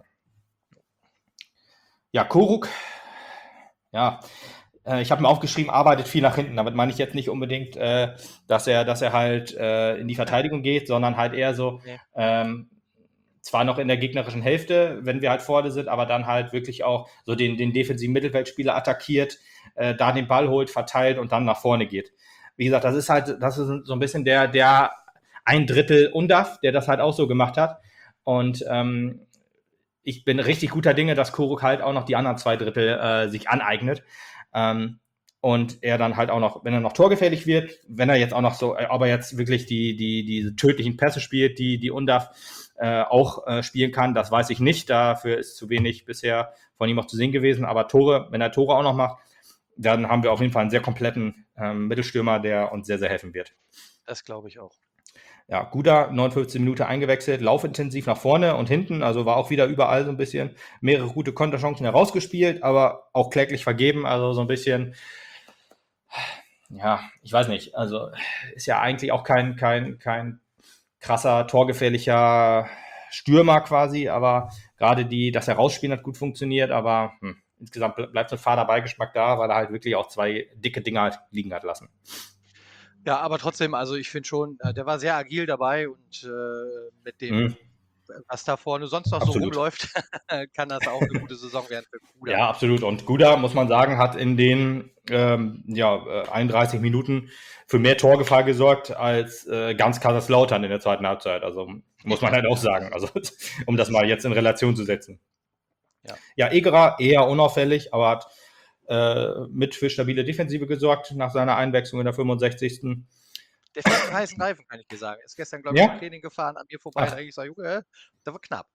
Ja, Koruk, ja, äh, ich habe mir aufgeschrieben, arbeitet viel nach hinten. Damit meine ich jetzt nicht unbedingt, äh, dass er, dass er halt äh, in die Verteidigung geht, sondern halt eher so, ja. ähm, zwar noch in der gegnerischen Hälfte, wenn wir halt vorne sind, aber dann halt wirklich auch so den, den defensiven Mittelfeldspieler attackiert, äh, da den Ball holt, verteilt und dann nach vorne geht. Wie gesagt, das ist halt, das ist so ein bisschen der, der ein Drittel Undaf, der das halt auch so gemacht hat. Und ähm, ich bin richtig guter Dinge, dass Koruk halt auch noch die anderen zwei Drittel äh, sich aneignet. Ähm, und er dann halt auch noch, wenn er noch torgefährlich wird, wenn er jetzt auch noch so, ob er jetzt wirklich die, die, diese tödlichen Pässe spielt, die, die Undaf äh, auch äh, spielen kann, das weiß ich nicht. Dafür ist zu wenig bisher von ihm auch zu sehen gewesen. Aber Tore, wenn er Tore auch noch macht, dann haben wir auf jeden Fall einen sehr kompletten ähm, Mittelstürmer, der uns sehr, sehr helfen wird. Das glaube ich auch. Ja, Guda, neunundfünfzig Minuten eingewechselt, laufintensiv nach vorne und hinten, also war auch wieder überall so ein bisschen mehrere gute Konterchancen herausgespielt, aber auch kläglich vergeben, also so ein bisschen, ja, ich weiß nicht, also ist ja eigentlich auch kein, kein, kein krasser, torgefährlicher Stürmer quasi, aber gerade die, das Herausspielen hat gut funktioniert, aber hm, insgesamt bleibt so ein fader Beigeschmack da, weil er halt wirklich auch zwei dicke Dinger halt liegen hat lassen. Ja, aber trotzdem, also ich finde schon, der war sehr agil dabei und äh, mit dem, Mhm. was da vorne sonst noch so Absolut. rumläuft, kann das auch eine gute Saison werden für Guda. Ja, absolut. Und Guda, muss man sagen, hat in den ähm, ja, äh, einunddreißig Minuten für mehr Torgefahr gesorgt als äh, ganz Kaiserslautern in der zweiten Halbzeit. Also muss man halt auch sagen, also um das mal jetzt in Relation zu setzen. Ja. Ja, Egerer eher unauffällig, aber hat äh, mit für stabile Defensive gesorgt nach seiner Einwechslung in der fünfundsechzigsten Der fährt einen heißen Reifen, kann ich dir sagen. Ist gestern, glaube ich, Ja? im Training gefahren, an mir vorbei. Ach. Da ich sage, Junge, das war knapp.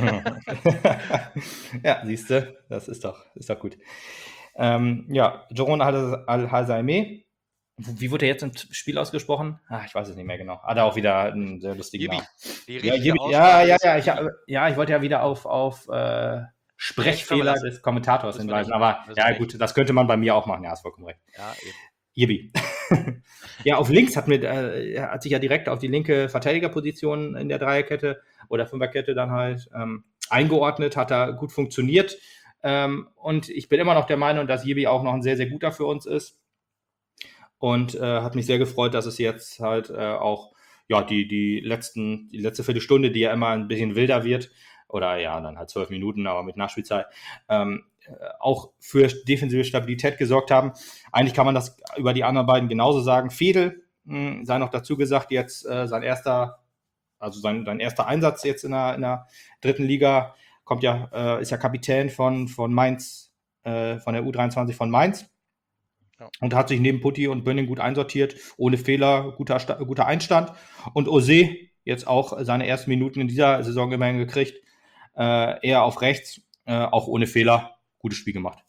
Ja, siehst du, das ist doch, ist doch gut. Ähm, ja, Jeroen Al-Hazaime. Wie wurde er jetzt im Spiel ausgesprochen? Ah, ich weiß es nicht mehr genau. Hat er auch wieder einen sehr lustigen Yibi. Namen. Die Ja, richtige Yibi. ja, Aussprache ja, ist ja, ich, Yibi. hab- ja, ich wollte ja wieder auf, auf äh, Sprechfehler lassen. des Kommentators Müssen wir hinweisen, nicht. aber Müssen wir ja nicht. gut, das könnte man bei mir auch machen, ja, hast vollkommen recht. Ja, eben. Yibi. Ja, auf links hat, mit, äh, er hat sich ja direkt auf die linke Verteidigerposition in der Dreierkette oder Fünferkette dann halt ähm, eingeordnet, hat da gut funktioniert. Ähm, und ich bin immer noch der Meinung, dass Yibi auch noch ein sehr, sehr guter für uns ist. Und äh, hat mich sehr gefreut, dass es jetzt halt äh, auch ja, die, die, letzten, die letzte Viertelstunde, die ja immer ein bisschen wilder wird, oder ja, dann halt zwölf Minuten, aber mit Nachspielzeit, ähm, auch für defensive Stabilität gesorgt haben. Eigentlich kann man das über die anderen beiden genauso sagen. Fedel, mh, sei noch dazu gesagt, jetzt äh, sein erster, also sein, sein erster Einsatz jetzt in der, in der dritten Liga, kommt ja, äh, ist ja Kapitän von, von Mainz, äh, von der U dreiundzwanzig von Mainz. Ja. Und hat sich neben Putti und Bönning gut einsortiert, ohne Fehler, guter, Sta- guter Einstand. Und Ose jetzt auch seine ersten Minuten in dieser Saison immerhin gekriegt, äh, eher auf rechts, äh, auch ohne Fehler. Gutes Spiel gemacht.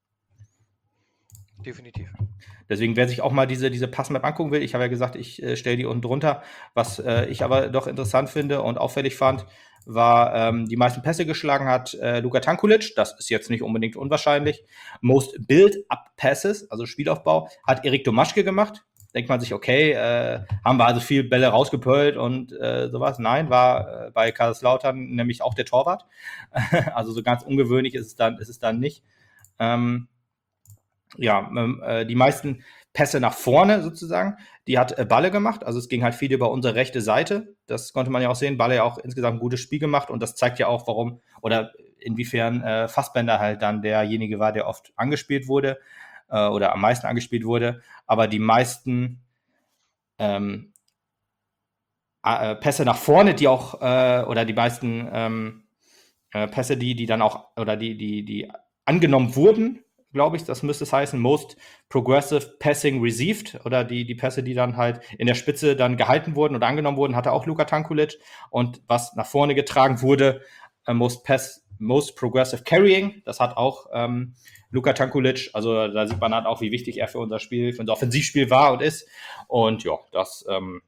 Definitiv. Deswegen, wer sich auch mal diese, diese Passmap angucken will, ich habe ja gesagt, ich äh, stelle die unten drunter. Was äh, ich aber doch interessant finde und auffällig fand, war, ähm, die meisten Pässe geschlagen hat äh, Luka Tankulic. Das ist jetzt nicht unbedingt unwahrscheinlich. Most Build-Up-Passes, also Spielaufbau, hat Erik Domaschke gemacht. Denkt man sich, okay, äh, haben wir also viel Bälle rausgepölt und äh, sowas. Nein, war äh, bei Kaiserslautern nämlich auch der Torwart. Also so ganz ungewöhnlich ist es dann, ist es dann nicht. Ähm, ja, ähm, äh, die meisten Pässe nach vorne sozusagen, die hat äh, Balle gemacht. Also es ging halt viel über unsere rechte Seite. Das konnte man ja auch sehen. Balle ja auch insgesamt ein gutes Spiel gemacht und das zeigt ja auch, warum oder inwiefern äh, Fassbender halt dann derjenige war, der oft angespielt wurde äh, oder am meisten angespielt wurde. Aber die meisten ähm, äh, Pässe nach vorne, die auch äh, oder die meisten ähm, äh, Pässe, die die dann auch oder die die die angenommen wurden, glaube ich, das müsste es heißen, Most Progressive Passing Received oder die, die Pässe, die dann halt in der Spitze dann gehalten wurden oder angenommen wurden, hatte auch Luka Tankulic und was nach vorne getragen wurde, äh, Most Pass, Most Progressive Carrying, das hat auch ähm, Luka Tankulic, also da sieht man halt auch, wie wichtig er für unser Spiel, für unser Offensivspiel war und ist und ja, das ähm,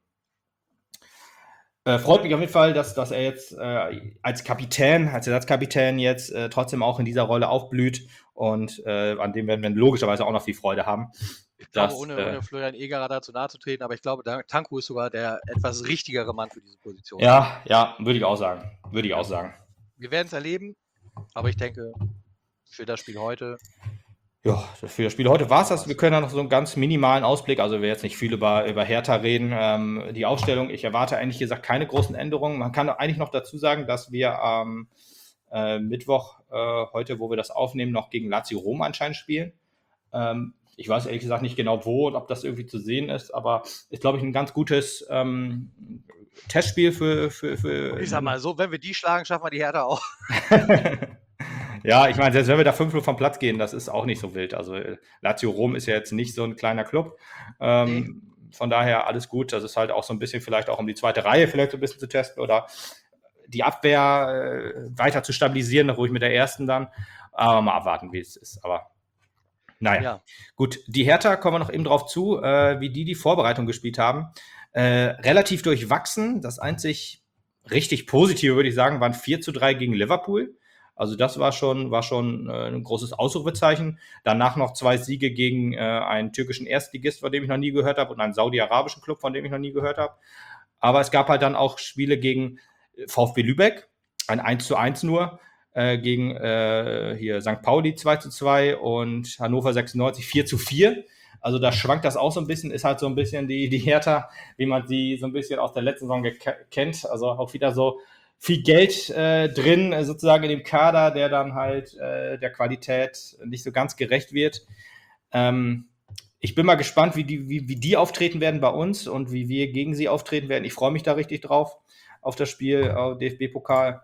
Äh, freut mich auf jeden Fall, dass, dass er jetzt äh, als Kapitän, als Ersatzkapitän jetzt äh, trotzdem auch in dieser Rolle aufblüht und äh, an dem werden wir logischerweise auch noch viel Freude haben. Ich glaube, dass, ohne, äh, ohne Florian Egerer dazu nahe zu treten, aber ich glaube, da- Tanku ist sogar der etwas richtigere Mann für diese Position. Ja, ja, würde ich auch sagen. Würde ich auch sagen. Wir werden es erleben, aber ich denke, für das Spiel heute, Ja, für das Spiel heute war es das. Wir können da noch so einen ganz minimalen Ausblick, also wir werden jetzt nicht viel über, über Hertha reden. Ähm, die Aufstellung, ich erwarte eigentlich gesagt keine großen Änderungen. Man kann eigentlich noch dazu sagen, dass wir am äh, Mittwoch, äh, heute, wo wir das aufnehmen, noch gegen Lazio Rom anscheinend spielen. Ähm, ich weiß ehrlich gesagt nicht genau wo und ob das irgendwie zu sehen ist, aber ist, glaube ich, ein ganz gutes ähm, Testspiel für, für, für. ich sag mal so, wenn wir die schlagen, schaffen wir die Hertha auch. Ja, ich meine, selbst wenn wir da fünf null vom Platz gehen, das ist auch nicht so wild. Also äh, Lazio Rom ist ja jetzt nicht so ein kleiner Club. Ähm, Von daher alles gut. Das ist halt auch so ein bisschen vielleicht auch um die zweite Reihe vielleicht so ein bisschen zu testen oder die Abwehr äh, weiter zu stabilisieren, ruhig mit der ersten dann. Aber mal abwarten, wie es ist. Aber naja, Ja. gut. Die Hertha, kommen wir noch eben drauf zu, äh, wie die die Vorbereitung gespielt haben. Äh, relativ durchwachsen. Das einzig richtig Positive, würde ich sagen, waren vier zu drei gegen Liverpool. Also das war schon, war schon äh, ein großes Ausrufezeichen. Danach noch zwei Siege gegen äh, einen türkischen Erstligist, von dem ich noch nie gehört habe, und einen saudi-arabischen Club, von dem ich noch nie gehört habe. Aber es gab halt dann auch Spiele gegen VfB Lübeck, ein eins zu eins nur, äh, gegen äh, hier Sankt Pauli zwei zu zwei und Hannover sechsundneunzig vier zu vier. Also da schwankt das auch so ein bisschen, ist halt so ein bisschen die, die Hertha, wie man sie so ein bisschen aus der letzten Saison gek- kennt. Also auch wieder so viel Geld äh, drin, äh, sozusagen in dem Kader, der dann halt äh, der Qualität nicht so ganz gerecht wird. Ähm, ich bin mal gespannt, wie die, wie, wie die auftreten werden bei uns und wie wir gegen sie auftreten werden. Ich freue mich da richtig drauf, auf das Spiel, äh, D F B-Pokal.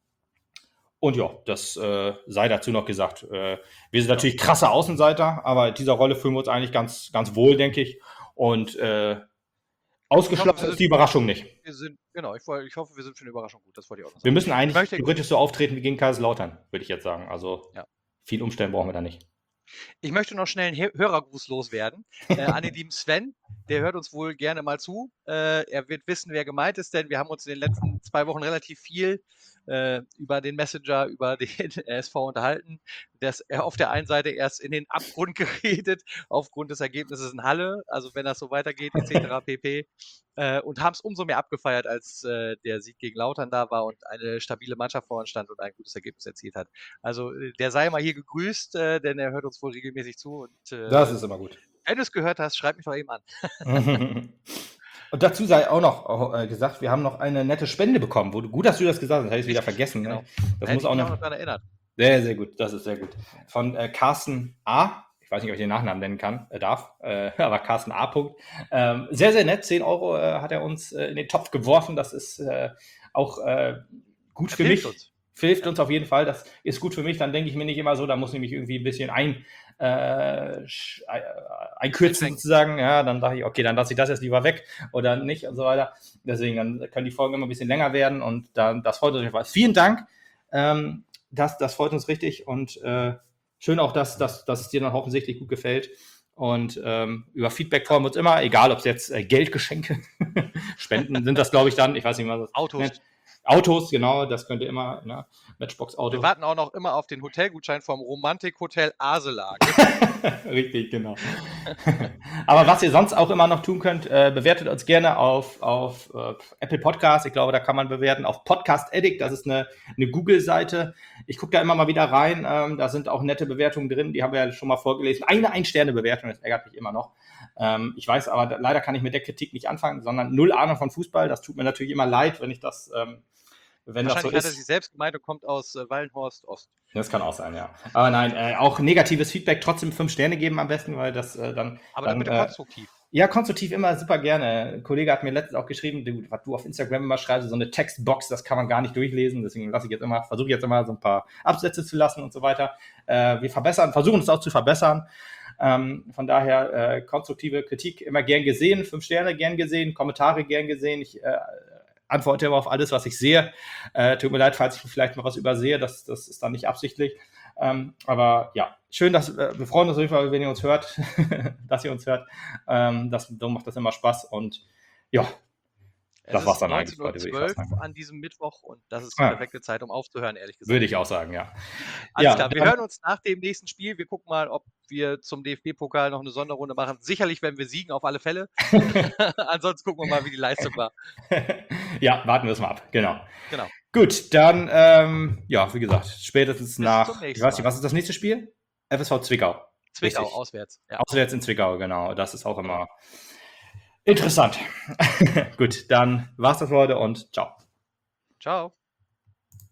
Und ja, das äh, sei dazu noch gesagt. Äh, wir sind natürlich krasse Außenseiter, aber in dieser Rolle fühlen wir uns eigentlich ganz, ganz wohl, denke ich. Und äh, ausgeschlossen hoffe, wir ist die Überraschung nicht. Wir sind, genau, ich, wollte- ich hoffe, wir sind für eine Überraschung gut. Das wollte ich auch noch Wir sagen. müssen eigentlich möchte- theoretisch so auftreten wie gegen Kaiserslautern, würde ich jetzt sagen. Also Ja. viel umstellen brauchen wir da nicht. Ich möchte noch schnell einen He- Hörergruß loswerden äh, an den lieben Sven. Der hört uns wohl gerne mal zu. Äh, er wird wissen, wer gemeint ist, denn wir haben uns in den letzten zwei Wochen relativ viel äh, über den Messenger, über den S V unterhalten. Dass er auf der einen Seite erst in den Abgrund geredet, aufgrund des Ergebnisses in Halle, also wenn das so weitergeht, et cetera pp. Äh, und haben es umso mehr abgefeiert, als äh, der Sieg gegen Lautern da war und eine stabile Mannschaft vor uns stand und ein gutes Ergebnis erzielt hat. Also äh, der sei mal hier gegrüßt, äh, denn er hört uns wohl regelmäßig zu. Und, äh, Das ist immer gut. wenn du es gehört hast, schreib mich doch eben an. Und dazu sei auch noch äh, gesagt, wir haben noch eine nette Spende bekommen. Wo, gut, dass du das gesagt hast, hätte ich es wieder vergessen. Genau. Ne? Da Das hätte muss ich auch mich auch noch. noch daran erinnert. Sehr, sehr gut. Das ist sehr gut. Von äh, Carsten A. Ich weiß nicht, ob ich den Nachnamen nennen kann, äh, darf, äh, aber Carsten A. Punkt. Ähm, sehr, sehr nett. zehn Euro äh, hat er uns äh, in den Topf geworfen. Das ist äh, auch äh, gut Er für hilft mich. uns. Hilft uns auf jeden Fall. Das ist gut für mich. Dann denke ich mir nicht immer so, da muss ich mich irgendwie ein bisschen ein, äh, sch- äh, einkürzen Einschränken. sozusagen. Ja, dann dachte ich, okay, dann lasse ich das jetzt lieber weg oder nicht und so weiter. Deswegen, dann können die Folgen immer ein bisschen länger werden und dann, das freut uns auf jeden Fall. Vielen Dank. Ähm, das, das freut uns richtig und äh, schön auch, dass, dass, dass es dir dann offensichtlich gut gefällt. Und ähm, über Feedback freuen wir uns immer, egal ob es jetzt äh, Geldgeschenke, Spenden sind das, glaube ich, dann. Ich weiß nicht, wie man das Autos. nennt. Autos, genau, das könnt ihr immer, ne? Matchbox-Auto. Wir warten auch noch immer auf den Hotelgutschein vom Romantik-Hotel Aselag. Richtig, genau. Aber was ihr sonst auch immer noch tun könnt, äh, bewertet uns gerne auf, auf äh, Apple Podcast. Ich glaube, da kann man bewerten. Auf Podcast Addict, das ist eine, eine Google-Seite. Ich gucke da immer mal wieder rein. Ähm, da sind auch nette Bewertungen drin. Die haben wir ja schon mal vorgelesen. Eine Ein-Sterne-Bewertung, das ärgert mich immer noch. Ähm, ich weiß aber, da, leider kann ich mit der Kritik nicht anfangen, sondern null Ahnung von Fußball. Das tut mir natürlich immer leid, wenn ich das, ähm, wenn das so Wahrscheinlich hat er ist. sich selbst gemeint und kommt aus äh, Wallenhorst Ost. Das kann auch sein, ja. Aber nein, äh, auch negatives Feedback trotzdem fünf Sterne geben am besten, weil das äh, dann. Aber dann, dann bitte äh, konstruktiv. Ja, konstruktiv immer super gerne. Ein Kollege hat mir letztens auch geschrieben, du, was du auf Instagram immer schreibst, so eine Textbox, das kann man gar nicht durchlesen. Deswegen lasse ich jetzt immer, versuche jetzt immer so ein paar Absätze zu lassen und so weiter. Äh, wir verbessern, versuchen es auch zu verbessern. Ähm, von daher äh, konstruktive Kritik immer gern gesehen, fünf Sterne gern gesehen, Kommentare gern gesehen. Ich äh, antworte immer auf alles, was ich sehe. Äh, tut mir leid, falls ich vielleicht mal was übersehe, das, das ist dann nicht absichtlich. Ähm, aber ja, schön, dass äh, wir freuen uns auf jeden Fall, wenn ihr uns hört, dass ihr uns hört. Ähm, das, so macht das immer Spaß und ja, Es das ist war's dann eigentlich heute, neunzehn würde Uhr ich fast zwölf sagen. an diesem Mittwoch und das ist die Ja. perfekte Zeit, um aufzuhören, ehrlich gesagt. Würde ich auch sagen, ja. Alles Ja, klar, wir dann- hören uns nach dem nächsten Spiel. Wir gucken mal, ob wir zum D F B-Pokal noch eine Sonderrunde machen. Sicherlich werden wir siegen, auf alle Fälle. Ansonsten gucken wir mal, wie die Leistung war. Ja, warten wir es mal ab, genau. Genau. Gut, dann, ähm, ja, wie gesagt, spätestens Bis nach, zum nächsten ich weiß nicht, Mal. was ist das nächste Spiel? F S V Zwickau. Zwickau, Richtig. auswärts. Ja. Auswärts in Zwickau, genau. Das ist auch immer interessant. Gut, dann war's das für heute und ciao. Ciao.